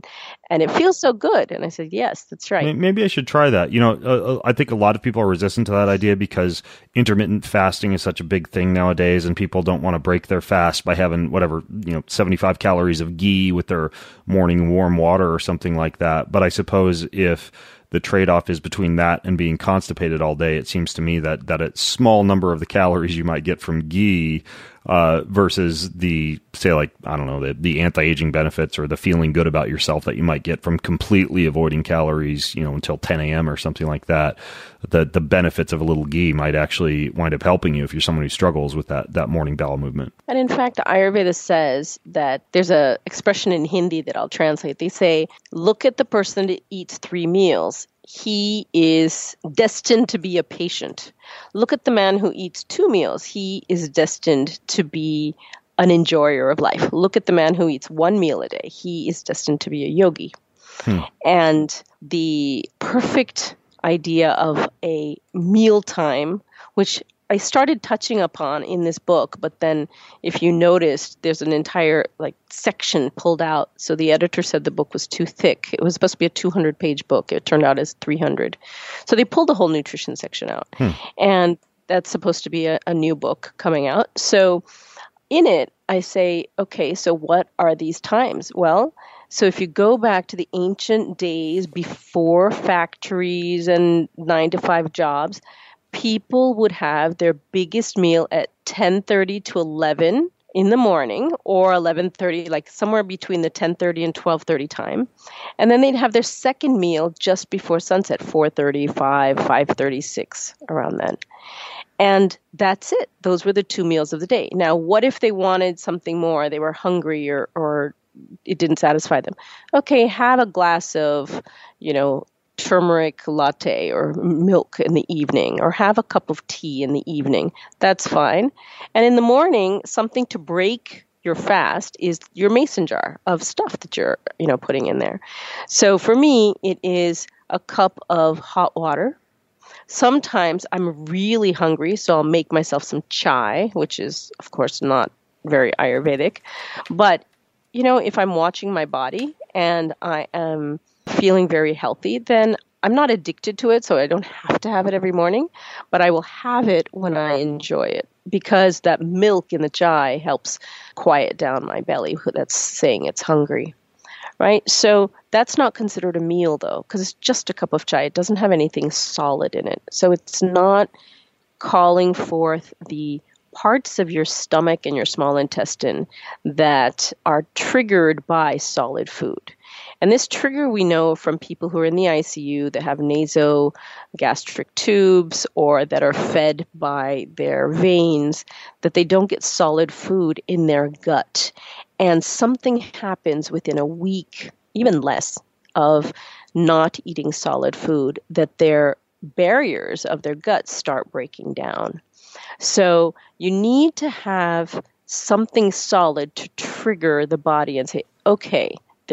it feels so good. And I said, yes, that's right. Maybe I should try that. I think a lot of people are resistant to that idea because intermittent fasting is such a big thing nowadays, and people don't want to break their fast by having 75 calories of ghee with their morning warm water or something like that. But I suppose if the trade-off is between that and being constipated all day, it seems to me that a small number of the calories you might get from ghee versus the, say, the anti-aging benefits or the feeling good about yourself that you might get from completely avoiding calories, until 10 a.m. or something like that, the benefits of a little ghee might actually wind up helping you if you're someone who struggles with that morning bowel movement. And in fact, Ayurveda says that there's a expression in Hindi that I'll translate. They say, look at the person that eats 3 meals. He is destined to be a patient. Look at the man who eats 2 meals. He is destined to be an enjoyer of life. Look at the man who eats 1 meal a day. He is destined to be a yogi. And the perfect idea of a mealtime, which I started touching upon in this book, but then if you noticed, there's an entire section pulled out. So the editor said the book was too thick. It was supposed to be a 200-page book. It turned out as 300. So they pulled the whole nutrition section out. And that's supposed to be a new book coming out. So in it, I say, okay, so what are these times? Well, so if you go back to the ancient days before factories and 9-to-5 jobs, people would have their biggest meal at 10:30 to 11 in the morning, or 11:30, somewhere between the 10:30 and 12:30 time. And then they'd have their second meal just before sunset, 4:35, 5:36, around then. And that's it. Those were the 2 meals of the day. Now, what if they wanted something more? They were hungry or it didn't satisfy them. Okay, have a glass of, turmeric latte or milk in the evening, or have a cup of tea in the evening. That's fine. And in the morning, something to break your fast is your mason jar of stuff that you're, putting in there. So for me, it is a cup of hot water. Sometimes I'm really hungry, so I'll make myself some chai, which is, of course, not very Ayurvedic. But, if I'm watching my body and I am feeling very healthy, then I'm not addicted to it, so I don't have to have it every morning, but I will have it when I enjoy it, because that milk in the chai helps quiet down my belly that's saying it's hungry, right? So that's not considered a meal, though, because it's just a cup of chai. It doesn't have anything solid in it. So it's not calling forth the parts of your stomach and your small intestine that are triggered by solid food. And this trigger we know from people who are in the ICU that have nasogastric tubes or that are fed by their veins, that they don't get solid food in their gut. And something happens within a week, even less, of not eating solid food, that their barriers of their guts start breaking down. So you need to have something solid to trigger the body and say, okay,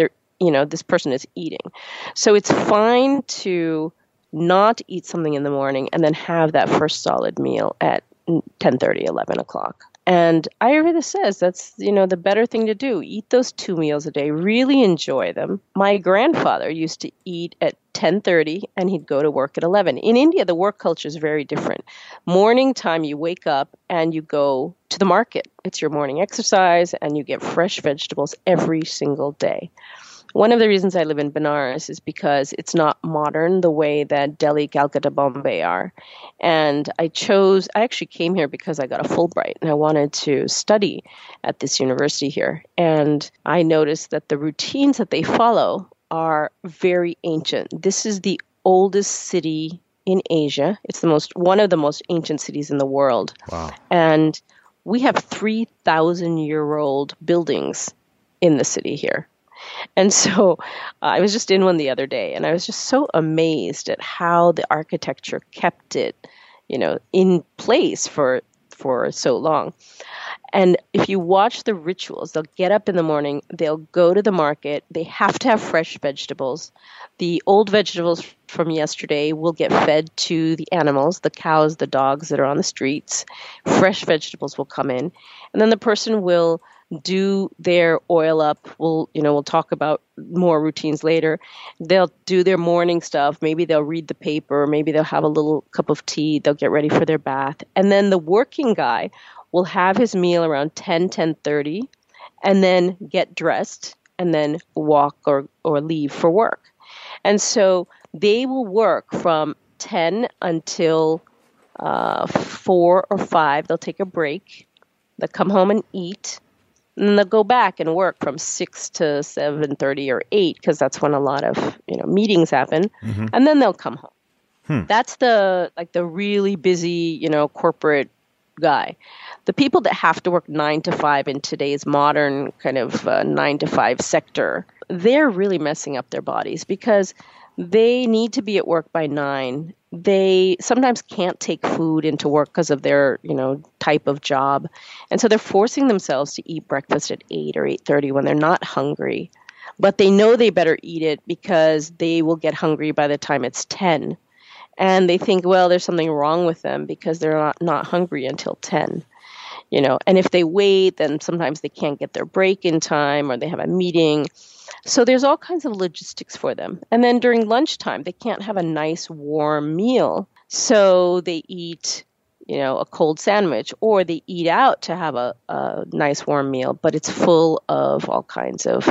this person is eating. So it's fine to not eat something in the morning and then have that first solid meal at 10:30, 11 o'clock. And Ayurveda says that's, the better thing to do. Eat those 2 meals a day. Really enjoy them. My grandfather used to eat at 10:30 and he'd go to work at 11. In India, the work culture is very different. Morning time, you wake up and you go to the market. It's your morning exercise and you get fresh vegetables every single day. One of the reasons I live in Benares is because it's not modern the way that Delhi, Calcutta, Bombay are. And I actually came here because I got a Fulbright and I wanted to study at this university here. And I noticed that the routines that they follow are very ancient. This is the oldest city in Asia. It's one of the most ancient cities in the world. Wow. And we have 3,000-year-old buildings in the city here. And so I was just in one the other day, and I was just so amazed at how the architecture kept it, in place for so long. And if you watch the rituals, they'll get up in the morning, they'll go to the market, they have to have fresh vegetables. The old vegetables from yesterday will get fed to the animals, the cows, the dogs that are on the streets. Fresh vegetables will come in. And then the person will do their oil up. We'll talk about more routines later. They'll do their morning stuff. Maybe they'll read the paper. Maybe they'll have a little cup of tea. They'll get ready for their bath. And then the working guy will have his meal around 10:30, and then get dressed and then walk or leave for work. And so they will work from 10 until 4 or 5. They'll take a break. They'll come home and eat. And then they'll go back and work from 6 to 7:30 or 8, because that's when a lot of meetings happen. Mm-hmm. And then they'll come home. That's the really busy corporate guy. The people that have to work 9 to 5 in today's modern kind of 9 to 5 sector, they're really messing up their bodies because they need to be at work by 9. They sometimes can't take food into work because of their, type of job. And so they're forcing themselves to eat breakfast at 8 or 8:30 when they're not hungry. But they know they better eat it because they will get hungry by the time it's 10. And they think, well, there's something wrong with them because they're not hungry until 10. And if they wait, then sometimes they can't get their break in time or they have a meeting. So there's all kinds of logistics for them. And then during lunchtime, they can't have a nice warm meal. So they eat, a cold sandwich, or they eat out to have a nice warm meal, but it's full of all kinds of,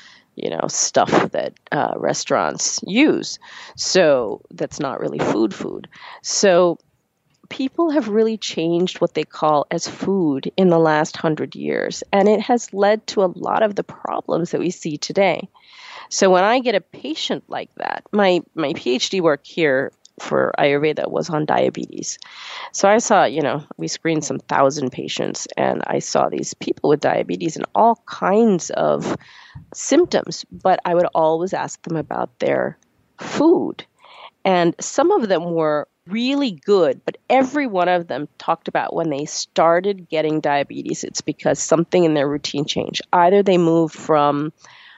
stuff that restaurants use. So that's not really food. So people have really changed what they call as food in the last 100 years, and it has led to a lot of the problems that we see today. So when I get a patient like that, my PhD work here for Ayurveda was on diabetes. So I saw, we screened some 1,000 patients, and I saw these people with diabetes and all kinds of symptoms, but I would always ask them about their food. And some of them were really good, but every one of them talked about when they started getting diabetes, it's because something in their routine changed. Either they moved from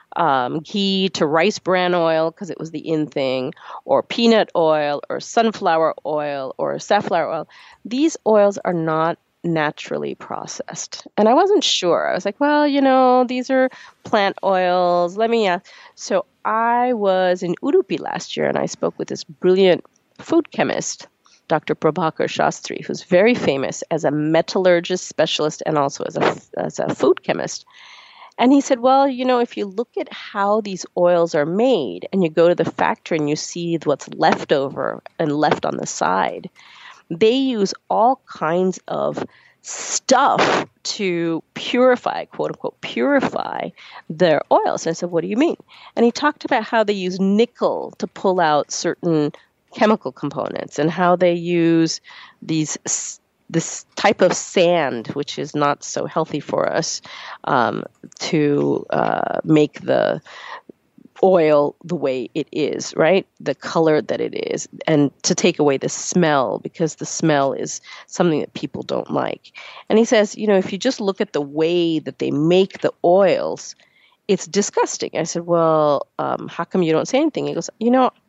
ghee to rice bran oil because it was the in thing, or peanut oil, or sunflower oil, or safflower oil. These oils are not naturally processed. And I wasn't sure. I was like, well, these are plant oils. Let me ask. So I was in Udupi last year, and I spoke with this brilliant food chemist, Dr. Prabhakar Shastri, who's very famous as a metallurgist specialist and also as a food chemist. And he said, well, if you look at how these oils are made and you go to the factory and you see what's left over and left on the side, they use all kinds of stuff to purify, quote unquote, purify their oils. And I said, what do you mean? And he talked about how they use nickel to pull out certain chemical components and how they use this type of sand, which is not so healthy for us, to make the oil the way it is, right? The color that it is, and to take away the smell, because the smell is something that people don't like. And he says, if you just look at the way that they make the oils, it's disgusting. I said, well, how come you don't say anything? He goes,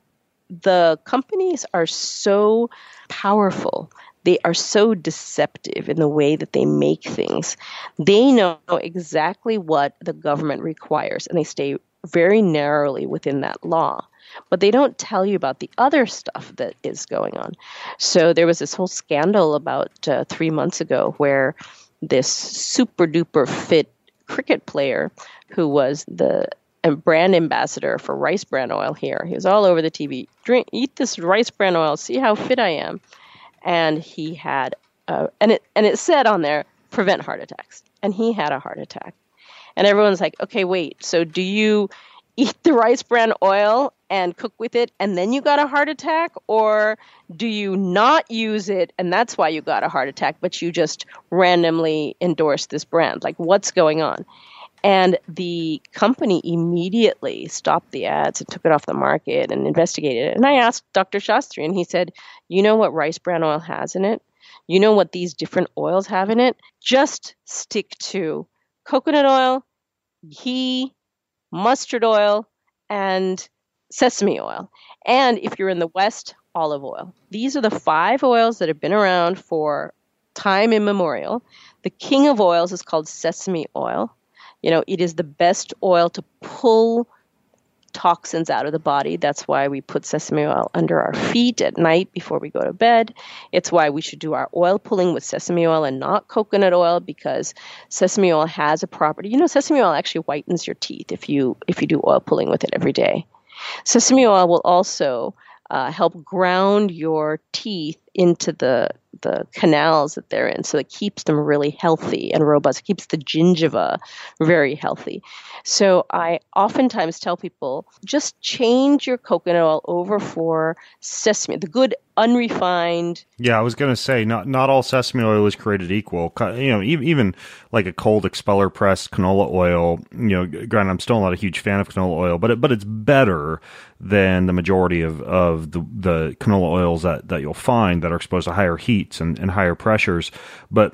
the companies are so powerful. They are so deceptive in the way that they make things. They know exactly what the government requires, and they stay very narrowly within that law. But they don't tell you about the other stuff that is going on. So there was this whole scandal about 3 months ago where this super duper fit cricket player who was the brand ambassador for rice bran oil here. He was all over the TV. Eat this rice bran oil. See how fit I am. And he had, and it said on there, prevent heart attacks. And he had a heart attack. And everyone's like, okay, wait. So do you eat the rice bran oil and cook with it, and then you got a heart attack? Or do you not use it, and that's why you got a heart attack, but you just randomly endorsed this brand? Like, what's going on? And the company immediately stopped the ads and took it off the market and investigated it. And I asked Dr. Shastri, and he said, you know what rice bran oil has in it? You know what these different oils have in it? Just stick to coconut oil, ghee, mustard oil, and sesame oil. And if you're in the West, olive oil. These are the 5 oils that have been around for time immemorial. The king of oils is called sesame oil. It is the best oil to pull toxins out of the body. That's why we put sesame oil under our feet at night before we go to bed. It's why we should do our oil pulling with sesame oil and not coconut oil, because sesame oil has a property. Sesame oil actually whitens your teeth if you do oil pulling with it every day. Sesame oil will also help ground your teeth into the canals that they're in, so it keeps them really healthy and robust. It keeps the gingiva very healthy. So I oftentimes tell people, just change your coconut oil over for sesame, the good unrefined. Yeah, I was going to say, not all sesame oil is created equal. Even like a cold expeller pressed canola oil. Granted, I'm still not a huge fan of canola oil, but it's better than the majority of the canola oils that you'll find that are exposed to higher heats and higher pressures. But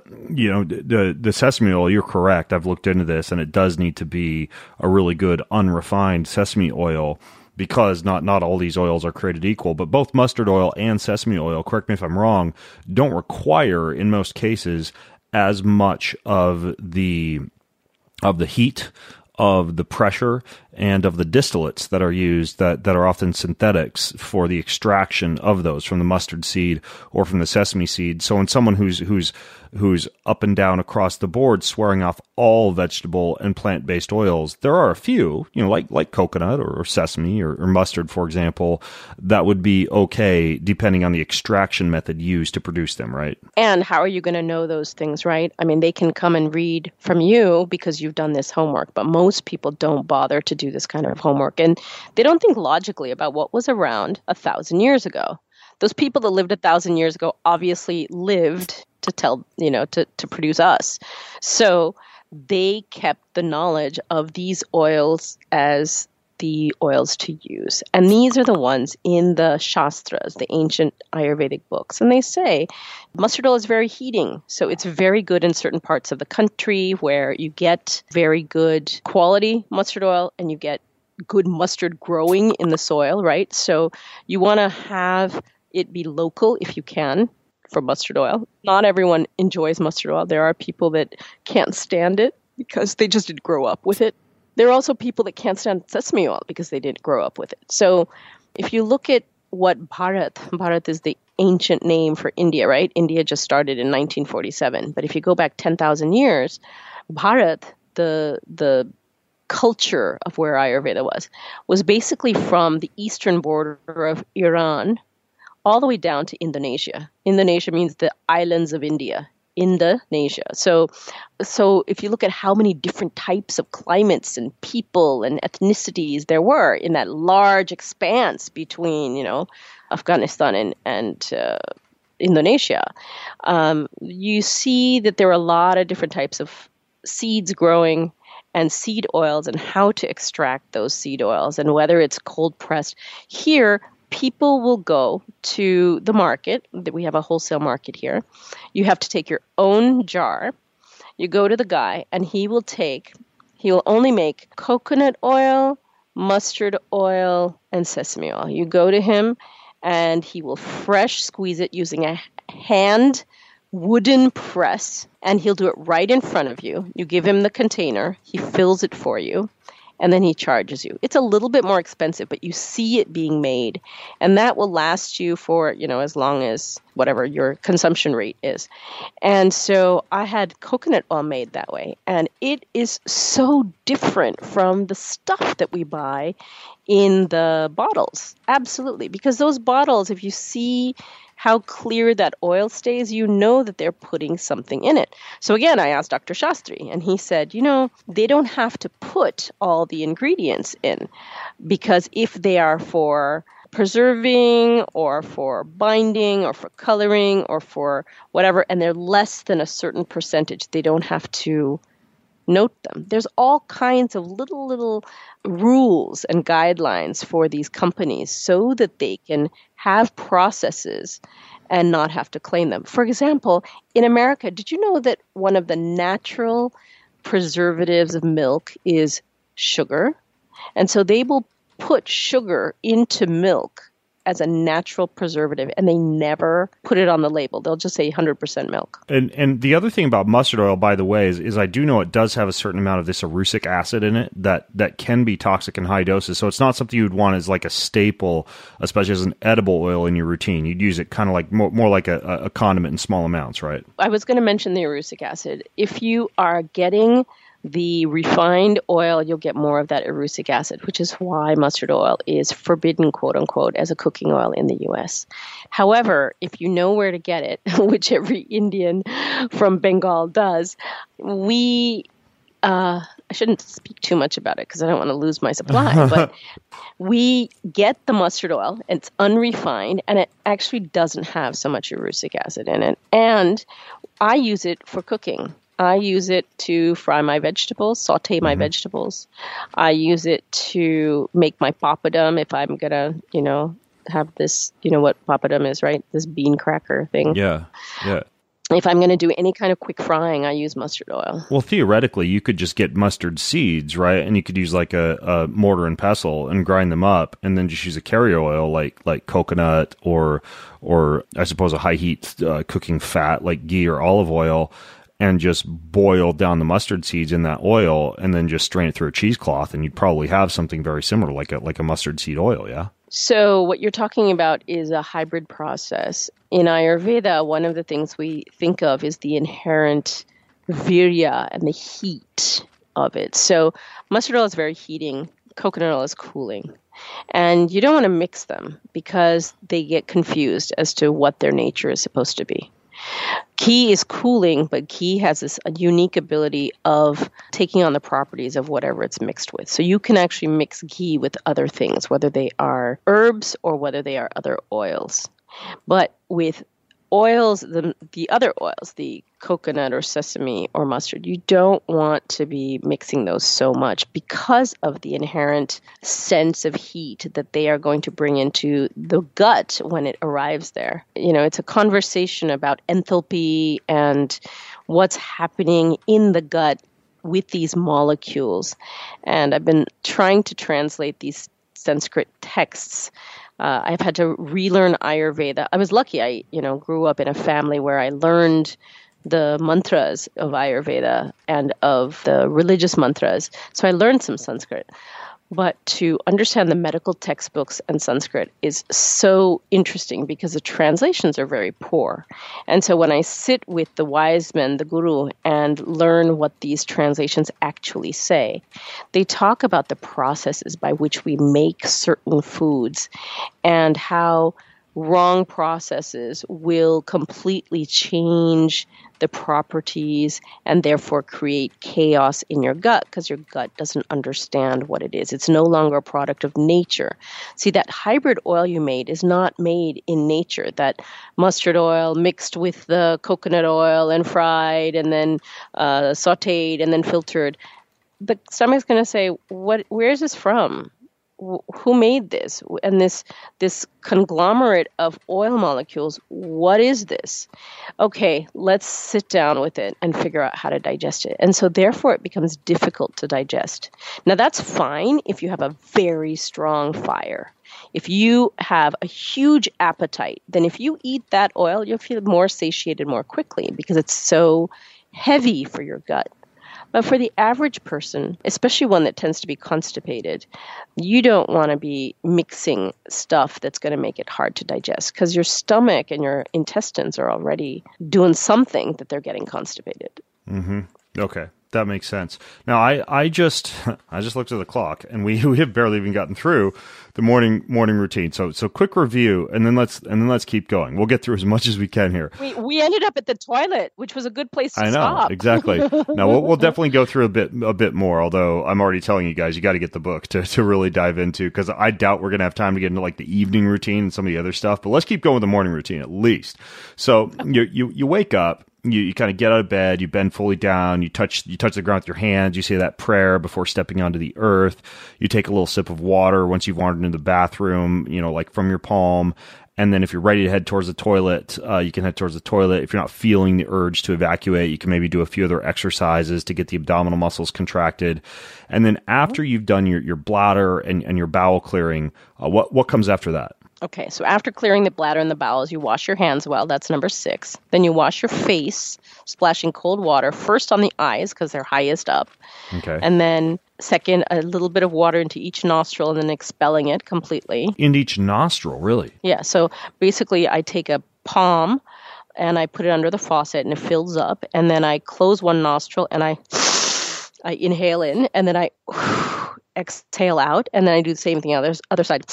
the sesame oil, you're correct. I've looked into this, and it does need to be a really good unrefined sesame oil, because not all these oils are created equal. But both mustard oil and sesame oil, correct me if I'm wrong, don't require, in most cases, as much of the heat, of the pressure, and of the distillates that are used that are often synthetics for the extraction of those from the mustard seed or from the sesame seed. So in someone who's up and down across the board swearing off all vegetable and plant-based oils, there are a few, like coconut or sesame or mustard, for example, that would be okay depending on the extraction method used to produce them, right? And how are you going to know those things, right? I mean, they can come and read from you because you've done this homework, but most people don't bother to do this kind of homework, and they don't think logically about what was around 1,000 years ago. Those people that lived 1,000 years ago obviously lived to tell, to produce us. So they kept the knowledge of these oils as the oils to use. And these are the ones in the Shastras, the ancient Ayurvedic books. And they say mustard oil is very heating. So it's very good in certain parts of the country where you get very good quality mustard oil and you get good mustard growing in the soil, right? So you want to have it be local if you can for mustard oil. Not everyone enjoys mustard oil. There are people that can't stand it because they just didn't grow up with it. There are also people that can't stand sesame oil because they didn't grow up with it. So if you look at what Bharat is the ancient name for India, right? India just started in 1947. But if you go back 10,000 years, Bharat, the culture of where Ayurveda was basically from the eastern border of Iran all the way down to Indonesia. Indonesia means the islands of India. Indonesia. So if you look at how many different types of climates and people and ethnicities there were in that large expanse between, Afghanistan and Indonesia, you see that there are a lot of different types of seeds growing and seed oils and how to extract those seed oils and whether it's cold pressed. Here, people will go to the market. We have a wholesale market here. You have to take your own jar. You go to the guy, and he will take He will only make coconut oil, mustard oil, and sesame oil. You go to him and he will fresh squeeze it using a hand wooden press, and he'll do it right in front of you. You give him the container, he fills it for you, and then he charges you. It's a little bit more expensive, but you see it being made, and that will last you for, as long as whatever your consumption rate is. And so I had coconut oil made that way, and it is so different from the stuff that we buy in the bottles. Absolutely. Because those bottles, if you see how clear that oil stays, you know that they're putting something in it. So again, I asked Dr. Shastri, and he said, they don't have to put all the ingredients in, because if they are for preserving or for binding or for coloring or for whatever, and they're less than a certain percentage, they don't have to note them. There's all kinds of little rules and guidelines for these companies so that they can have processes and not have to claim them. For example, in America, did you know that one of the natural preservatives of milk is sugar? And so they will put sugar into milk as a natural preservative, and they never put it on the label. They'll just say 100% milk. And the other thing about mustard oil, by the way, is I do know it does have a certain amount of this erucic acid in it that can be toxic in high doses. So it's not something you would want as like a staple, especially as an edible oil in your routine. You'd use it kind of like more like a condiment in small amounts, right? I was going to mention the erucic acid. If you are getting the refined oil, you'll get more of that erucic acid, which is why mustard oil is forbidden, quote unquote, as a cooking oil in the U.S. However, if you know where to get it, which every Indian from Bengal does, I shouldn't speak too much about it because I don't want to lose my supply, but we get the mustard oil, it's unrefined, and it actually doesn't have so much erucic acid in it. And I use it for cooking. I use it to fry my vegetables, saute my vegetables. I use it to make my papadum if I'm going to, have this, what papadum is, right? This bean cracker thing. Yeah. If I'm going to do any kind of quick frying, I use mustard oil. Well, theoretically, you could just get mustard seeds, right? And you could use like a mortar and pestle and grind them up, and then just use a carrier oil like coconut or I suppose a high heat cooking fat like ghee or olive oil, and just boil down the mustard seeds in that oil, and then just strain it through a cheesecloth, and you'd probably have something very similar, like a mustard seed oil, yeah? So what you're talking about is a hybrid process. In Ayurveda, one of the things we think of is the inherent virya and the heat of it. So mustard oil is very heating, coconut oil is cooling. And you don't want to mix them because they get confused as to what their nature is supposed to be. Ghee is cooling, but ghee has this unique ability of taking on the properties of whatever it's mixed with. So you can actually mix ghee with other things, whether they are herbs or whether they are other oils. But with oils, the other oils, the coconut or sesame or mustard, you don't want to be mixing those so much because of the inherent sense of heat that they are going to bring into the gut when it arrives there. It's a conversation about enthalpy and what's happening in the gut with these molecules. And I've been trying to translate these Sanskrit texts. I've had to relearn Ayurveda. I was lucky. I, grew up in a family where I learned the mantras of Ayurveda and of the religious mantras. So I learned some Sanskrit. But to understand the medical textbooks and Sanskrit is so interesting because the translations are very poor. And so when I sit with the wise men, the guru, and learn what these translations actually say, they talk about the processes by which we make certain foods and how wrong processes will completely change the properties and therefore create chaos in your gut because your gut doesn't understand what it is. It's no longer a product of nature. See, that hybrid oil you made is not made in nature. That mustard oil mixed with the coconut oil and fried and then sauteed and then filtered. The stomach's going to say, where is this from? who made this? And this conglomerate of oil molecules, what is this? Okay, let's sit down with it and figure out how to digest it. And so therefore it becomes difficult to digest. Now that's fine if you have a very strong fire. If you have a huge appetite, then if you eat that oil, you'll feel more satiated more quickly because it's so heavy for your gut. But for the average person, especially one that tends to be constipated, you don't want to be mixing stuff that's going to make it hard to digest because your stomach and your intestines are already doing something that they're getting constipated. Mm-hmm. Okay. That makes sense. Now, I just looked at the clock, and we have barely even gotten through the morning routine. So quick review, and then let's keep going. We'll get through as much as we can here. We ended up at the toilet, which was a good place to stop. I know, exactly. Now we'll definitely go through a bit more. Although I'm already telling you guys, you got to get the book to really dive into, because I doubt we're gonna have time to get into like the evening routine and some of the other stuff. But let's keep going with the morning routine at least. So you wake up. You kind of get out of bed, you bend fully down, you touch the ground with your hands, you say that prayer before stepping onto the earth, you take a little sip of water once you've wandered into the bathroom, like from your palm, and then if you're ready to head towards the toilet, you can head towards the toilet. If you're not feeling the urge to evacuate, you can maybe do a few other exercises to get the abdominal muscles contracted. And then after you've done your bladder and your bowel clearing, what comes after that? Okay, so after clearing the bladder and the bowels, you wash your hands well. That's number 6. Then you wash your face, splashing cold water, first on the eyes because they're highest up. Okay. And then second, a little bit of water into each nostril and then expelling it completely. In each nostril, really? Yeah, so basically I take a palm and I put it under the faucet and it fills up. And then I close one nostril and I inhale in and then I exhale out. And then I do the same thing on the other side.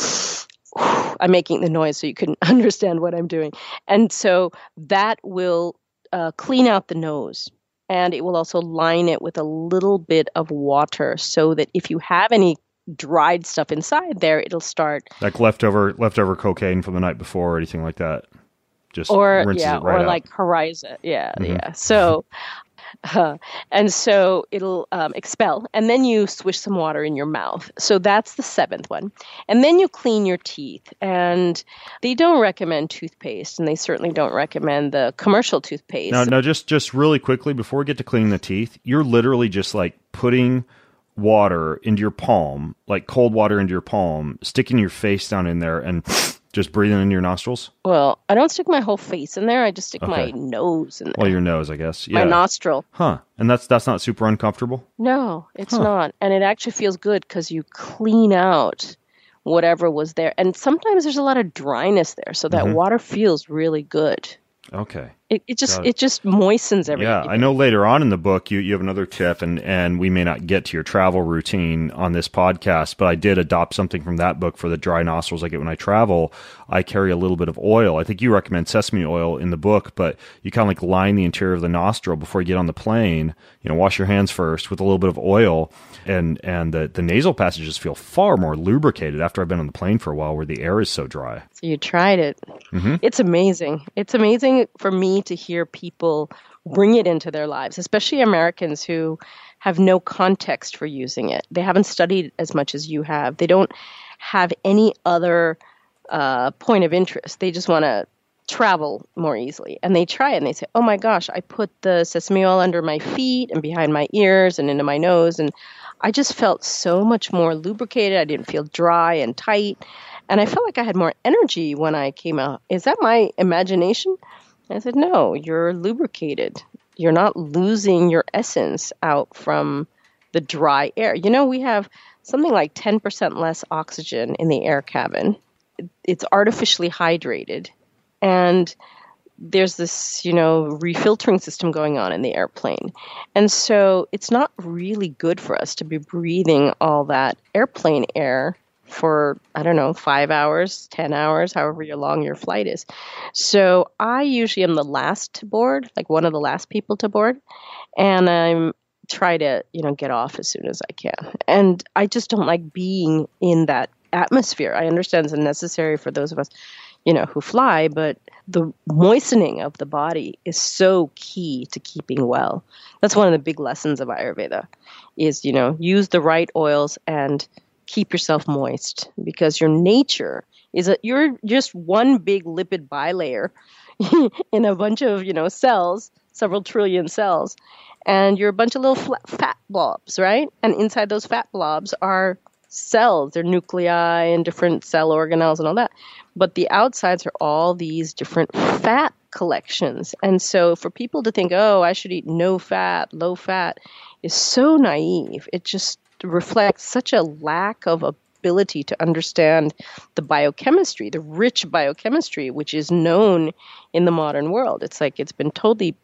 I'm making the noise so you can understand what I'm doing. And so that will clean out the nose. And it will also line it with a little bit of water so that if you have any dried stuff inside there, it'll start. Like leftover cocaine from the night before or anything like that. Just rinses it right or out. like Horizon. Yeah, Mm-hmm. yeah. So. And so it'll expel, and then you swish some water in your mouth. So that's the 7th one. And then you clean your teeth. And they don't recommend toothpaste, and they certainly don't recommend the commercial toothpaste. Now, just really quickly, before we get to cleaning the teeth, you're literally just like putting water into your palm, like cold water into your palm, sticking your face down in there, and just breathing into your nostrils? Well, I don't stick my whole face in there. I just stick my nose in there. Well, your nose, I guess. Yeah. My nostril. Huh. And that's not super uncomfortable? No, it's not. And it actually feels good because you clean out whatever was there. And sometimes there's a lot of dryness there, so that water feels really good. Okay. It just moistens everything. Yeah, I know later on in the book you have another tip, and we may not get to your travel routine on this podcast, but I did adopt something from that book for the dry nostrils I get when I travel. I carry a little bit of oil. I think you recommend sesame oil in the book, but you kind of like line the interior of the nostril before you get on the plane. Wash your hands first with a little bit of oil, and the nasal passages feel far more lubricated after I've been on the plane for a while, where the air is so dry. So you tried it. Mm-hmm. It's amazing. It's amazing for me to hear people bring it into their lives, especially Americans who have no context for using it. They haven't studied as much as you have. They don't have any other point of interest. They just want to travel more easily. And they try it and they say, oh my gosh, I put the sesame oil under my feet and behind my ears and into my nose. And I just felt so much more lubricated. I didn't feel dry and tight. And I felt like I had more energy when I came out. Is that my imagination? I said, no, you're lubricated. You're not losing your essence out from the dry air. We have something like 10% less oxygen in the air cabin. It's artificially hydrated. And there's this, refiltering system going on in the airplane. And so it's not really good for us to be breathing all that airplane air for, 5 hours, 10 hours, however long your flight is. So I usually am the last to board, like one of the last people to board. And I try to, get off as soon as I can. And I just don't like being in that atmosphere. I understand it's necessary for those of us, who fly, but the moistening of the body is so key to keeping well. That's one of the big lessons of Ayurveda is, use the right oils and keep yourself moist, because your nature is you're just one big lipid bilayer in a bunch of, cells, several trillion cells, and you're a bunch of little fat blobs, right? And inside those fat blobs are cells, they're nuclei and different cell organelles and all that. But the outsides are all these different fat collections. And so for people to think, oh, I should eat no fat, low fat, is so naive. It just reflects such a lack of ability to understand the biochemistry, the rich biochemistry, which is known in the modern world. It's like it's been totally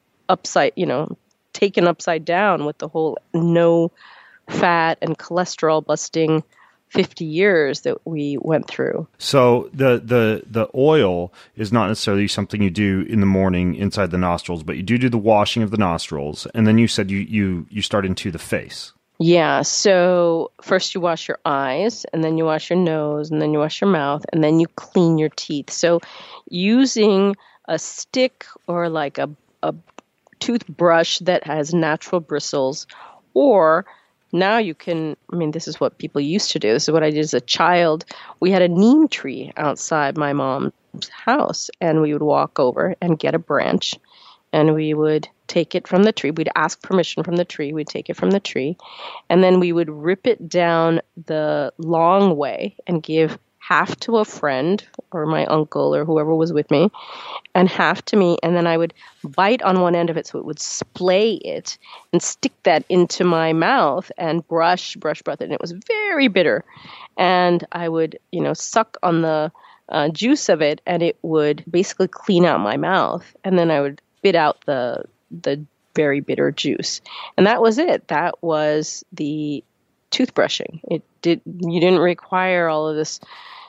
taken upside down with the whole no fat and cholesterol busting 50 years that we went through. So the oil is not necessarily something you do in the morning inside the nostrils, but you do the washing of the nostrils. And then you said you start into the face. Yeah. So first you wash your eyes, and then you wash your nose, and then you wash your mouth, and then you clean your teeth. So using a stick or like a toothbrush that has natural bristles, or now you can, this is what people used to do. This is what I did as a child. We had a neem tree outside my mom's house, and we would walk over and get a branch, and we would take it from the tree. We'd ask permission from the tree. We'd take it from the tree, and then we would rip it down the long way and give half to a friend or my uncle or whoever was with me, and half to me. And then I would bite on one end of it so it would splay it and stick that into my mouth and brush it. And it was very bitter. And I would, suck on the juice of it, and it would basically clean out my mouth. And then I would spit out the very bitter juice. And that was it. That was the toothbrushing. You didn't require all of this,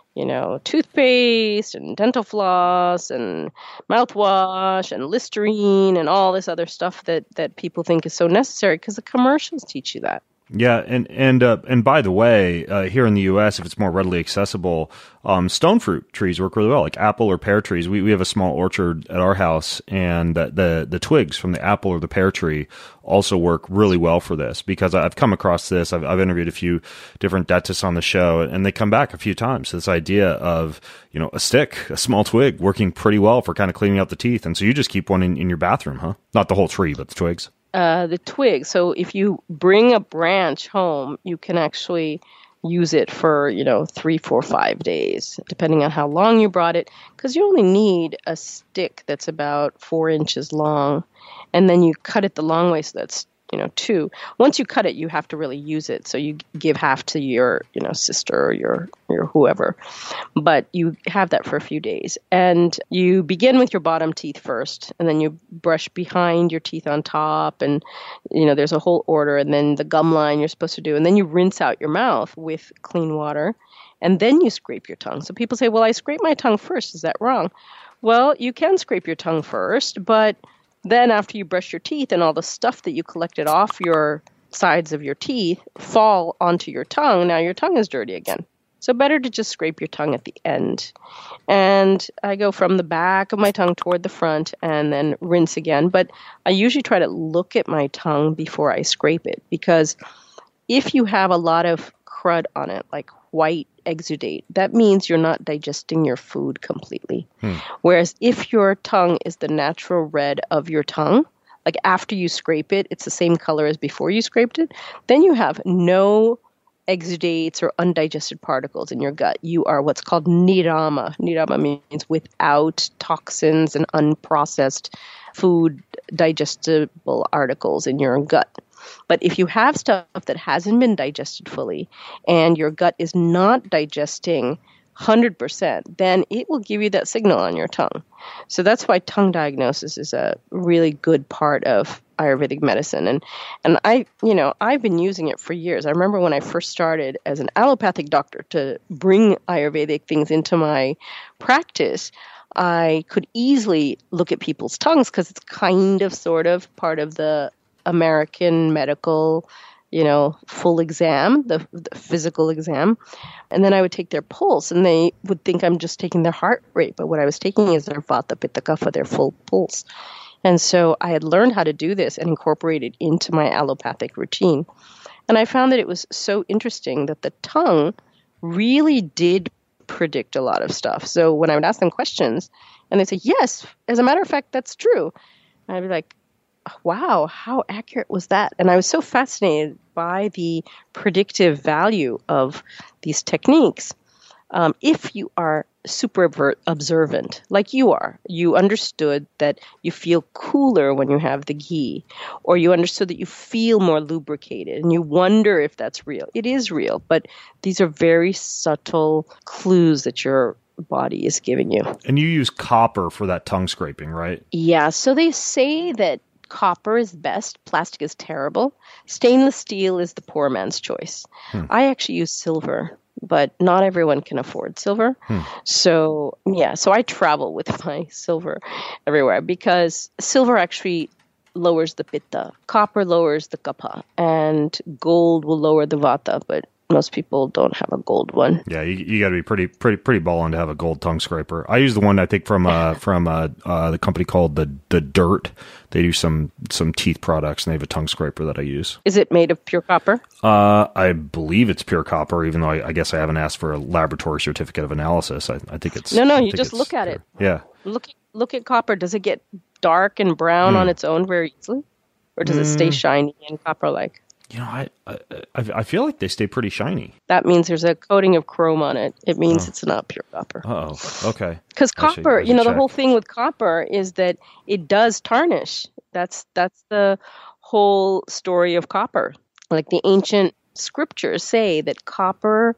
toothpaste and dental floss and mouthwash and Listerine and all this other stuff that people think is so necessary, because the commercials teach you that. Yeah, and by the way, here in the U.S., if it's more readily accessible, stone fruit trees work really well, like apple or pear trees. We have a small orchard at our house, and the twigs from the apple or the pear tree also work really well for this, because I've come across this. I've interviewed a few different dentists on the show, and they come back a few times to this idea of, a stick, a small twig working pretty well for kind of cleaning out the teeth. And so you just keep one in your bathroom, huh? Not the whole tree, but the twigs. The twig. So if you bring a branch home, you can actually use it for, 3, 4, 5 days, depending on how long you brought it, because you only need a stick that's about 4 inches long, and then you cut it the long way, so that's 2. Once you cut it, you have to really use it. So you give half to your, sister or your whoever, but you have that for a few days. And you begin with your bottom teeth first, and then you brush behind your teeth on top, and, there's a whole order, and then the gum line you're supposed to do, and then you rinse out your mouth with clean water, and then you scrape your tongue. So people say, well, I scrape my tongue first. Is that wrong? Well, you can scrape your tongue first, but then after you brush your teeth and all the stuff that you collected off your sides of your teeth fall onto your tongue, now your tongue is dirty again. So better to just scrape your tongue at the end. And I go from the back of my tongue toward the front and then rinse again. But I usually try to look at my tongue before I scrape it, because if you have a lot of crud on it, like white exudate, that means you're not digesting your food completely. Whereas if your tongue is the natural red of your tongue, like after you scrape it, it's the same color as before you scraped it, then you have no exudates or undigested particles in your gut. You are what's called nirama. Nirama means without toxins and unprocessed food digestible articles in your gut. But if you have stuff that hasn't been digested fully and your gut is not digesting 100%, then it will give you that signal on your tongue. So that's why tongue diagnosis is a really good part of Ayurvedic medicine. And I've been using it for years. I remember when I first started as an allopathic doctor to bring Ayurvedic things into my practice, I could easily look at people's tongues, because it's kind of sort of part of the American medical, full exam, the physical exam. And then I would take their pulse, and they would think I'm just taking their heart rate. But what I was taking is their vata, pitta, kapha, their full pulse. And so I had learned how to do this and incorporate it into my allopathic routine. And I found that it was so interesting that the tongue really did predict a lot of stuff. So when I would ask them questions and they say, yes, as a matter of fact, that's true. And I'd be like, wow, how accurate was that? And I was so fascinated by the predictive value of these techniques. If you are super observant, like you are, you understood that you feel cooler when you have the ghee, or you understood that you feel more lubricated, and you wonder if that's real. It is real, but these are very subtle clues that your body is giving you. And you use copper for that tongue scraping, right? Yeah, so they say that copper is best, plastic is terrible, stainless steel is the poor man's choice. I actually use silver, but not everyone can afford silver. So I travel with my silver everywhere because silver actually lowers the pitta. Copper lowers the kapha, and gold will lower the vata, but most people don't have a gold one. Yeah, you got to be pretty ballin' to have a gold tongue scraper. I use the one I think from the company called the Dirt. They do some teeth products, and they have a tongue scraper that I use. Is it made of pure copper? I believe it's pure copper, even though I guess I haven't asked for a laboratory certificate of analysis. I think it's you just look at it. Yeah, look at copper. Does it get dark and brown on its own very easily, or does it stay shiny and copper-like? You know, I feel like they stay pretty shiny. That means there's a coating of chrome on it. It means it's not pure copper. Oh, okay. Because copper, the whole thing with copper is that it does tarnish. That's the whole story of copper. Like the ancient scriptures say that copper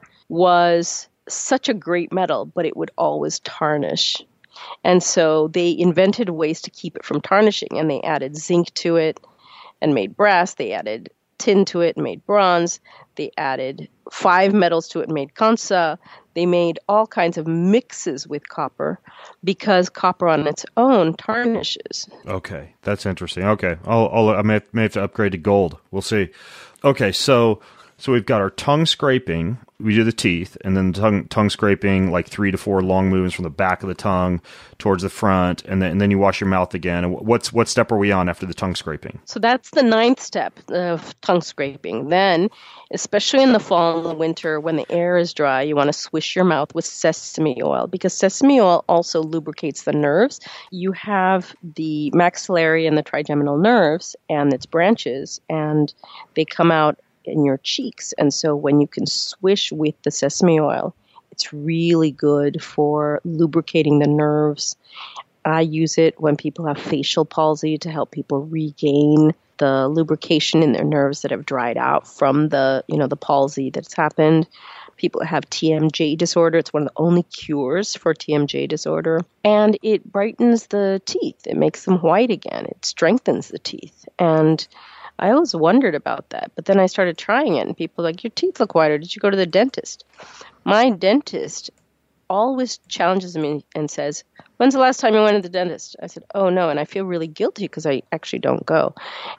was such a great metal, but it would always tarnish. And so they invented ways to keep it from tarnishing, and they added zinc to it and made brass. They added tin to it and made bronze. They added 5 metals to it and made kansa. They made all kinds of mixes with copper because copper on its own tarnishes. Okay, that's interesting. Okay, I may have to upgrade to gold. We'll see. Okay, so we've got our tongue scraping. We do the teeth, and then tongue scraping, like 3 to 4 long movements from the back of the tongue towards the front, and then you wash your mouth again. And what step are we on after the tongue scraping? So that's the 9th step of tongue scraping. Then, especially in the fall and the winter when the air is dry, you want to swish your mouth with sesame oil because sesame oil also lubricates the nerves. You have the maxillary and the trigeminal nerves and its branches, and they come out in your cheeks. And so when you can swish with the sesame oil, it's really good for lubricating the nerves. I use it when people have facial palsy to help people regain the lubrication in their nerves that have dried out from the palsy that's happened. People that have TMJ disorder, it's one of the only cures for TMJ disorder. And it brightens the teeth. It makes them white again. It strengthens the teeth. And I always wondered about that, but then I started trying it, and people were like, your teeth look whiter. Did you go to the dentist? My dentist always challenges me and says, when's the last time you went to the dentist? I said, oh, no, and I feel really guilty because I actually don't go.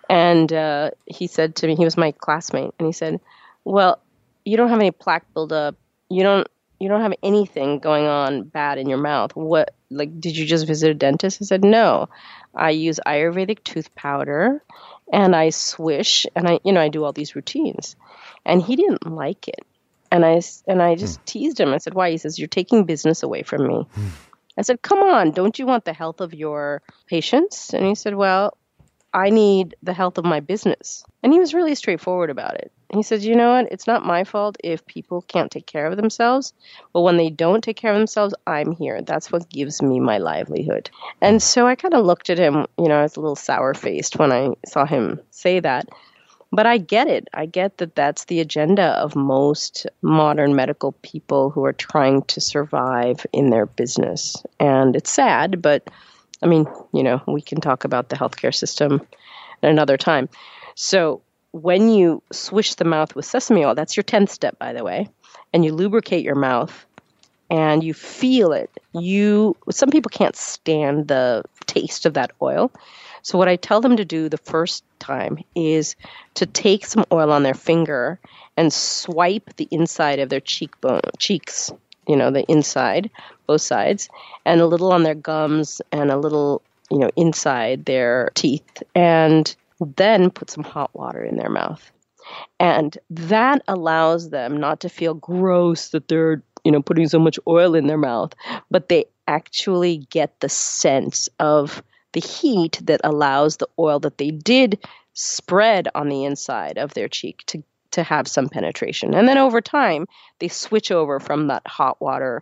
And he said to me, he was my classmate, and he said, well, you don't have any plaque buildup. You don't have anything going on bad in your mouth. What, like, did you just visit a dentist? I said, no. I use Ayurvedic tooth powder, and I swish, and I do all these routines. And he didn't like it. And I just teased him. I said, why? He says, you're taking business away from me. I said, come on, don't you want the health of your patients? And he said, well, I need the health of my business. And he was really straightforward about it. He says, you know what? It's not my fault if people can't take care of themselves. But when they don't take care of themselves, I'm here. That's what gives me my livelihood. And so I kind of looked at him, I was a little sour-faced when I saw him say that. But I get it. I get that that's the agenda of most modern medical people who are trying to survive in their business. And it's sad, but I mean, we can talk about the healthcare system at another time. So when you swish the mouth with sesame oil, that's your 10th step, by the way, and you lubricate your mouth and you feel it. Some people can't stand the taste of that oil. So what I tell them to do the first time is to take some oil on their finger and swipe the inside of their cheeks, the inside, both sides, and a little on their gums and a little, inside their teeth, and then put some hot water in their mouth. And that allows them not to feel gross that they're, putting so much oil in their mouth, but they actually get the sense of the heat that allows the oil that they did spread on the inside of their cheek to have some penetration. And then over time, they switch over from that hot water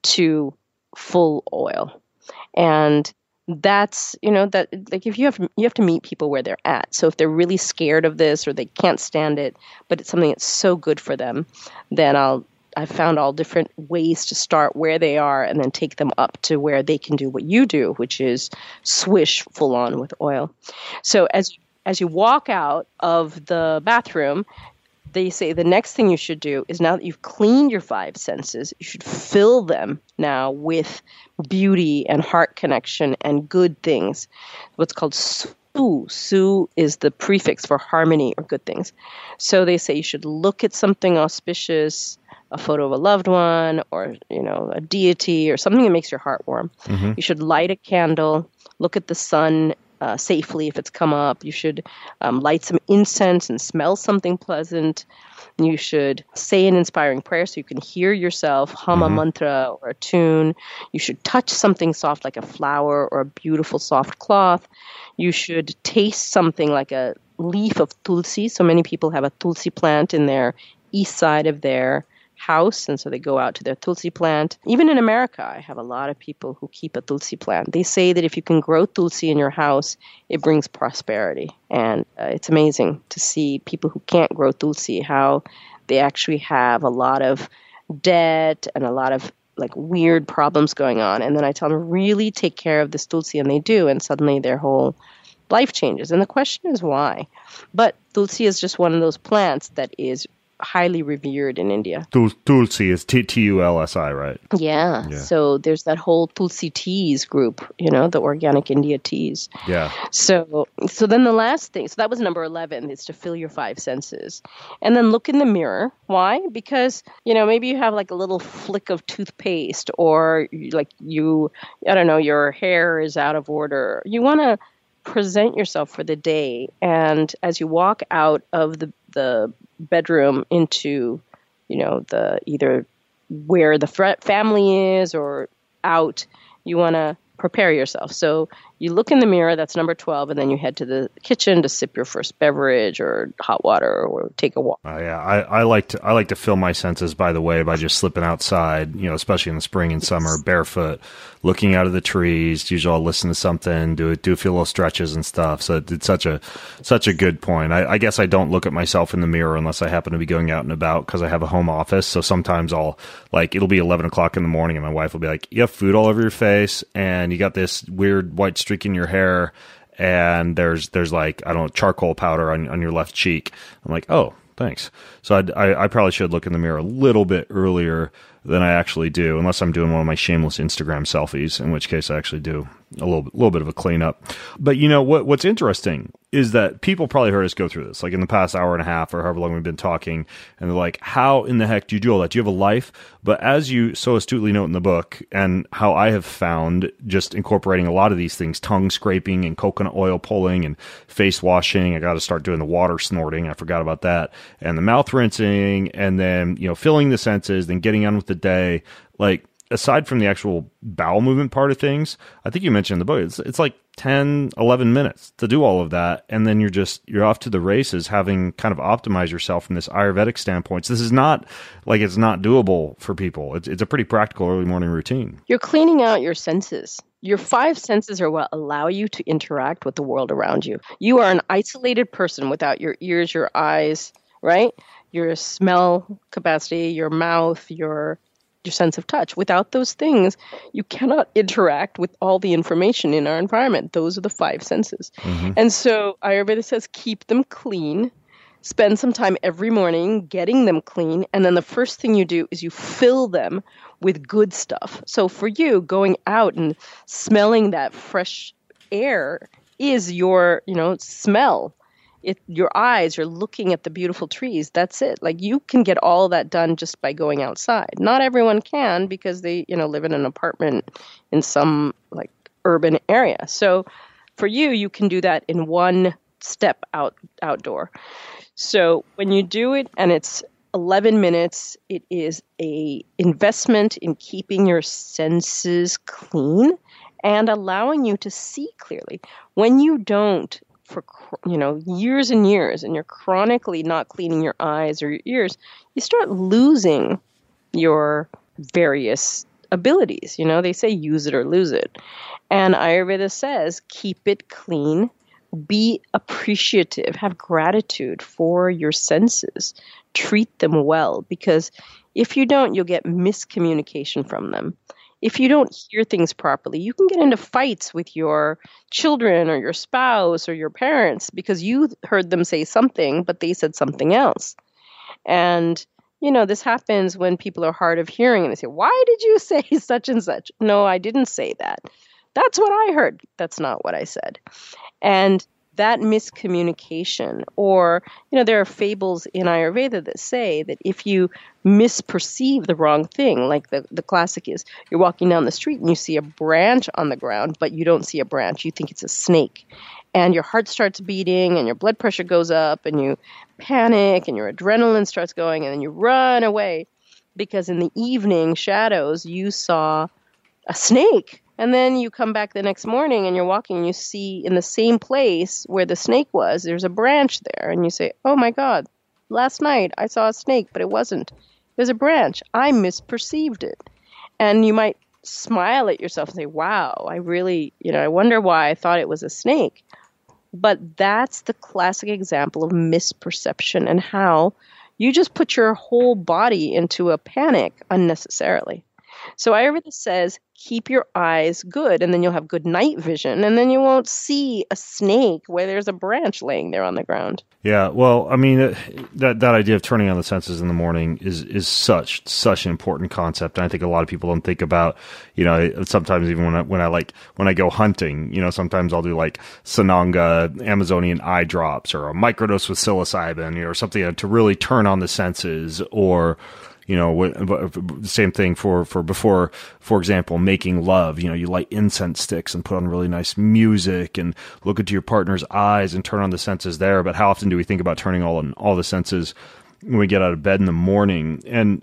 to full oil. And that's, that like if you have to meet people where they're at. So if they're really scared of this or they can't stand it, but it's something that's so good for them, then I've found all different ways to start where they are and then take them up to where they can do what you do, which is swish full on with oil. So as you walk out of the bathroom, they say the next thing you should do is, now that you've cleaned your five senses, you should fill them now with beauty and heart connection and good things. What's called su. Su is the prefix for harmony or good things. So they say you should look at something auspicious, a photo of a loved one, or a deity or something that makes your heart warm. Mm-hmm. You should light a candle, look at the sun safely if it's come up. You should light some incense and smell something pleasant. You should say an inspiring prayer so you can hear yourself hum a mantra or a tune. You should touch something soft like a flower or a beautiful soft cloth. You should taste something like a leaf of tulsi. So many people have a tulsi plant in their east side of their house, and so they go out to their tulsi plant. Even in America, I have a lot of people who keep a tulsi plant. They say that if you can grow tulsi in your house, it brings prosperity. And it's amazing to see people who can't grow tulsi, how they actually have a lot of debt and a lot of like weird problems going on. And then I tell them, really take care of this tulsi, and they do, and suddenly their whole life changes. And the question is why? But tulsi is just one of those plants that is highly revered in India. Tulsi is Tulsi, right? Yeah. So there's that whole Tulsi teas group, the organic India teas. Yeah. So then the last thing, so that was number 11, is to fill your five senses. And then look in the mirror. Why? Because, maybe you have like a little flick of toothpaste, or like your hair is out of order. You want to present yourself for the day. And as you walk out of the bedroom into, the either where the family is or out, you want to prepare yourself. So you look in the mirror, that's number 12, and then you head to the kitchen to sip your first beverage or hot water or take a walk. I like to fill my senses, by the way, by just slipping outside, especially in the spring and summer, barefoot, looking out of the trees. Usually I'll listen to something, do a few little stretches and stuff. So it's such a good point. I guess I don't look at myself in the mirror unless I happen to be going out and about, because I have a home office. So sometimes it'll be 11 o'clock in the morning and my wife will be like, you have food all over your face and you got this weird white streak in your hair, and there's like, I don't know, charcoal powder on your left cheek. I'm like, oh, thanks. So I probably should look in the mirror a little bit earlier than I actually do, unless I'm doing one of my shameless Instagram selfies, in which case I actually do a little bit of a cleanup. But what's interesting is that people probably heard us go through this, like in the past hour and a half or however long we've been talking, and they're like, how in the heck do you do all that? Do you have a life? But as you so astutely note in the book, and how I have found just incorporating a lot of these things, tongue scraping and coconut oil pulling and face washing, I got to start doing the water snorting, I forgot about that, and the mouth rinsing, and then, filling the senses, then getting on with the day. Like, aside from the actual bowel movement part of things, I think you mentioned in the book, it's like 10, 11 minutes to do all of that. And then you're off to the races, having kind of optimized yourself from this Ayurvedic standpoint. So this is not like it's not doable for people. It's a pretty practical early morning routine. You're cleaning out your senses. Your five senses are what allow you to interact with the world around you. You are an isolated person without your ears, your eyes, right? Your smell capacity, your mouth, your sense of touch. Without those things, you cannot interact with all the information in our environment. Those are the five senses. Mm-hmm. And so Ayurveda says keep them clean. Spend some time every morning getting them clean. And then the first thing you do is you fill them with good stuff. So for you, going out and smelling that fresh air is your, smell. Your eyes, you're looking at the beautiful trees. That's it. Like, you can get all that done just by going outside. Not everyone can, because they, live in an apartment in some like urban area. So for you can do that in one step outdoor. So when you do it and it's 11 minutes, it is a investment in keeping your senses clean and allowing you to see clearly. When you don't for years and years, and you're chronically not cleaning your eyes or your ears, you start losing your various abilities. They say use it or lose it. And Ayurveda says keep it clean, be appreciative, have gratitude for your senses, treat them well, because if you don't, you'll get miscommunication from them. If you don't hear things properly, you can get into fights with your children or your spouse or your parents because you heard them say something, but they said something else. And, this happens when people are hard of hearing and they say, why did you say such and such? No, I didn't say that. That's what I heard. That's not what I said. And that miscommunication, or, there are fables in Ayurveda that say that if you misperceive the wrong thing, like the classic is you're walking down the street and you see a branch on the ground, but you don't see a branch. You think it's a snake. And your heart starts beating and your blood pressure goes up and you panic and your adrenaline starts going and then you run away because in the evening shadows you saw a snake. And then you come back the next morning and you're walking and you see in the same place where the snake was, there's a branch there. And you say, oh my God, last night I saw a snake, but it wasn't. It was a branch. I misperceived it. And you might smile at yourself and say, wow, I really, I wonder why I thought it was a snake. But that's the classic example of misperception and how you just put your whole body into a panic unnecessarily. So Ayurveda says, keep your eyes good, and then you'll have good night vision, and then you won't see a snake where there's a branch laying there on the ground. Yeah, well, I mean, that idea of turning on the senses in the morning is such an important concept, and I think a lot of people don't think about. Sometimes even when I go hunting, sometimes I'll do like Sananga Amazonian eye drops or a microdose with psilocybin, or something to really turn on the senses, or. Same thing for before, for example, making love. You light incense sticks and put on really nice music and look into your partner's eyes and turn on the senses there. But how often do we think about turning all the senses when we get out of bed in the morning? And,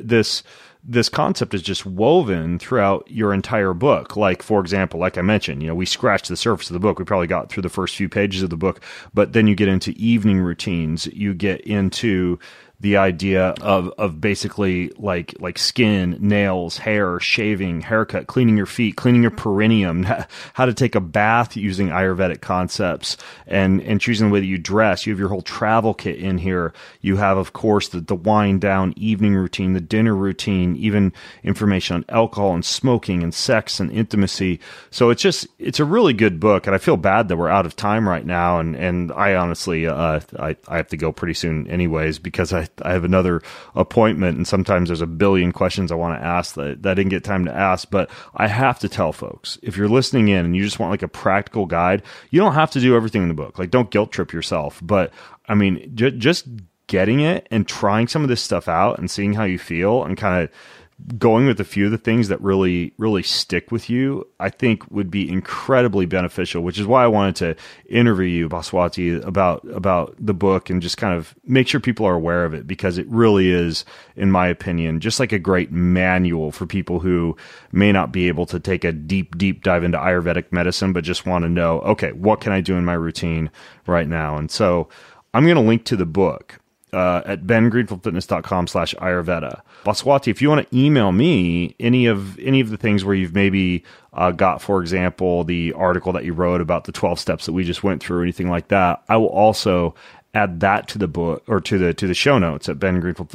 this concept is just woven throughout your entire book. Like, for example, like I mentioned, we scratched the surface of the book. We probably got through the first few pages of the book, but then you get into evening routines. You get into the idea of basically like skin, nails, hair, shaving, haircut, cleaning your feet, cleaning your perineum, how to take a bath using Ayurvedic concepts, and choosing the way that you dress. You have your whole travel kit in here. You have, of course, the wind down evening routine, the dinner routine, even information on alcohol and smoking and sex and intimacy. So it's a really good book, and I feel bad that we're out of time right now. And I honestly, I have to go pretty soon anyways, because I have another appointment, and sometimes there's a billion questions I want to ask that I didn't get time to ask. But I have to tell folks, if you're listening in and you just want like a practical guide, you don't have to do everything in the book. Like, don't guilt trip yourself. But I mean, just getting it and trying some of this stuff out and seeing how you feel and kind of going with a few of the things that really, really stick with you, I think would be incredibly beneficial, which is why I wanted to interview you, Bhaswati, about the book and just kind of make sure people are aware of it, because it really is, in my opinion, just like a great manual for people who may not be able to take a deep dive into Ayurvedic medicine, but just want to know, okay, what can I do in my routine right now? And so I'm going to link to the book at bengreenfieldfitness.com/Ayurveda. Bhaswati, if you want to email me any of the things where you've maybe got, for example, the article that you wrote about the 12 steps that we just went through, or anything like that, I will also add that to the book, or to the show notes at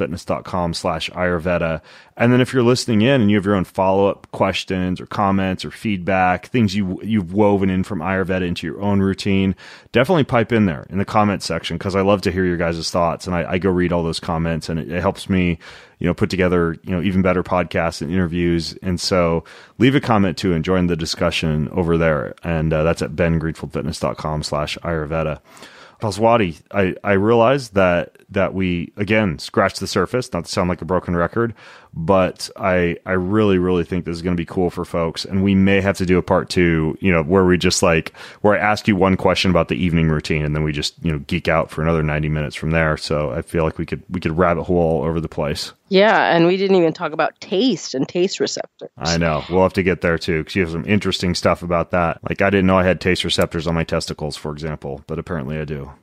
bengreenfieldfitness.com/Ayurveda. And then if you're listening in and you have your own follow-up questions or comments or feedback, things you've woven in from Ayurveda into your own routine, definitely pipe in there in the comment section, because I love to hear your guys' thoughts, and I go read all those comments, and it helps me, put together, even better podcasts and interviews. And so leave a comment too and join the discussion over there. And that's at bengreenfieldfitness.com/Ayurveda. Baswati, I realized that we, again, scratched the surface, not to sound like a broken record, but I really, really think this is going to be cool for folks. And we may have to do a part 2, where we just where I ask you one question about the evening routine and then we just, geek out for another 90 minutes from there. So I feel like we could rabbit hole all over the place. Yeah. And we didn't even talk about taste and taste receptors. I know. We'll have to get there too, because you have some interesting stuff about that. Like, I didn't know I had taste receptors on my testicles, for example, but apparently I do.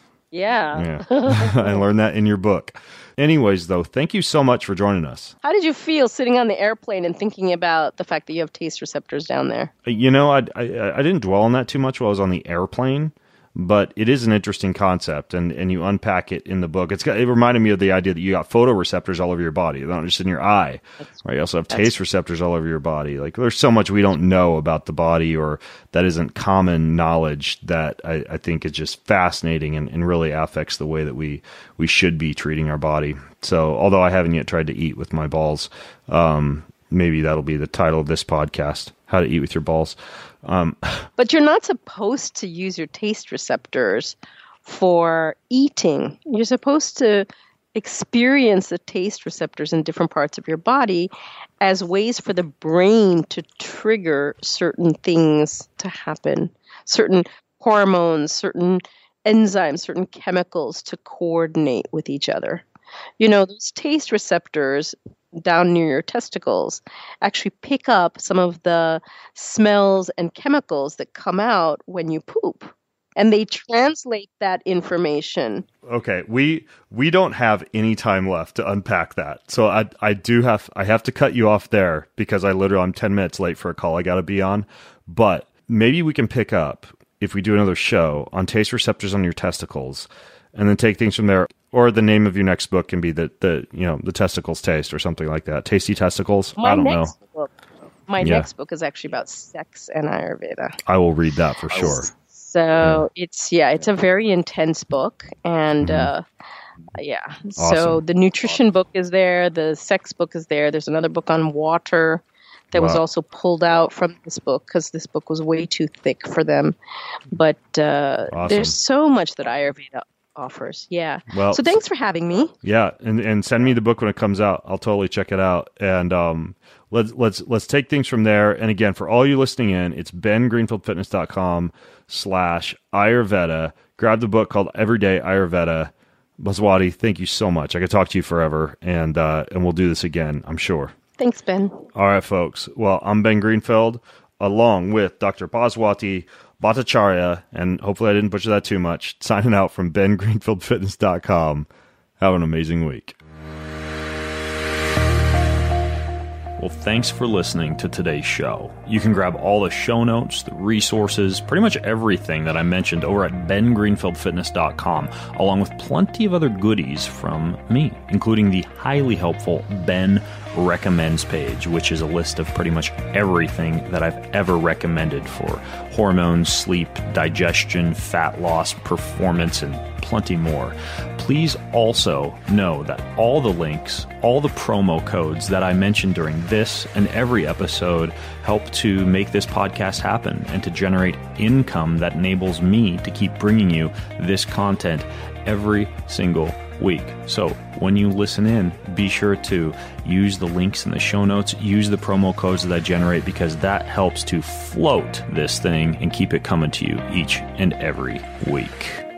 Yeah. I learned that in your book. Anyways, though, thank you so much for joining us. How did you feel sitting on the airplane and thinking about the fact that you have taste receptors down there? I didn't dwell on that too much while I was on the airplane, but it is an interesting concept, and you unpack it in the book. It reminded me of the idea that you got photoreceptors all over your body, not just in your eye. Right? You also have taste receptors all over your body. Like, there's so much we don't know about the body, or that isn't common knowledge, that I think is just fascinating and really affects the way that we should be treating our body. So, although I haven't yet tried to eat with my balls, maybe that'll be the title of this podcast: How to Eat with Your Balls. But you're not supposed to use your taste receptors for eating. You're supposed to experience the taste receptors in different parts of your body as ways for the brain to trigger certain things to happen, certain hormones, certain enzymes, certain chemicals to coordinate with each other. Those taste receptors down near your testicles actually pick up some of the smells and chemicals that come out when you poop. And they translate that information. Okay, we don't have any time left to unpack that. So I have to cut you off there, because I'm 10 minutes late for a call I got to be on. But maybe we can pick up, if we do another show, on taste receptors on your testicles, and then take things from there. Or the name of your next book can be the testicles taste, or something like that. Tasty Testicles. I don't know. My next book is actually about sex and Ayurveda. I will read that for sure. So it's a very intense book, and Awesome. So the nutrition book is there, the sex book is there. There's another book on water that was also pulled out from this book because this book was way too thick for them. But there's so much that Ayurveda offers. Yeah. Well, so thanks for having me. Yeah, and send me the book when it comes out. I'll totally check it out. And let's take things from there. And again, for all you listening in, it's bengreenfieldfitness.com/Ayurveda. Grab the book called Everyday Ayurveda. Baswati, thank you so much. I could talk to you forever, and we'll do this again, I'm sure. Thanks, Ben. All right, folks. Well, I'm Ben Greenfield, along with Dr. Baswati Bhattacharya, and hopefully I didn't butcher that too much, signing out from bengreenfieldfitness.com. Have an amazing week. Well, thanks for listening to today's show. You can grab all the show notes, the resources, pretty much everything that I mentioned over at bengreenfieldfitness.com, along with plenty of other goodies from me, including the highly helpful Ben Recommends page, which is a list of pretty much everything that I've ever recommended for hormones, sleep, digestion, fat loss, performance, and plenty more. Please also know that all the links, all the promo codes that I mentioned during this and every episode help to make this podcast happen and to generate income that enables me to keep bringing you this content every single week. So when you listen in, be sure to use the links in the show notes, use the promo codes that I generate, because that helps to float this thing and keep it coming to you each and every week.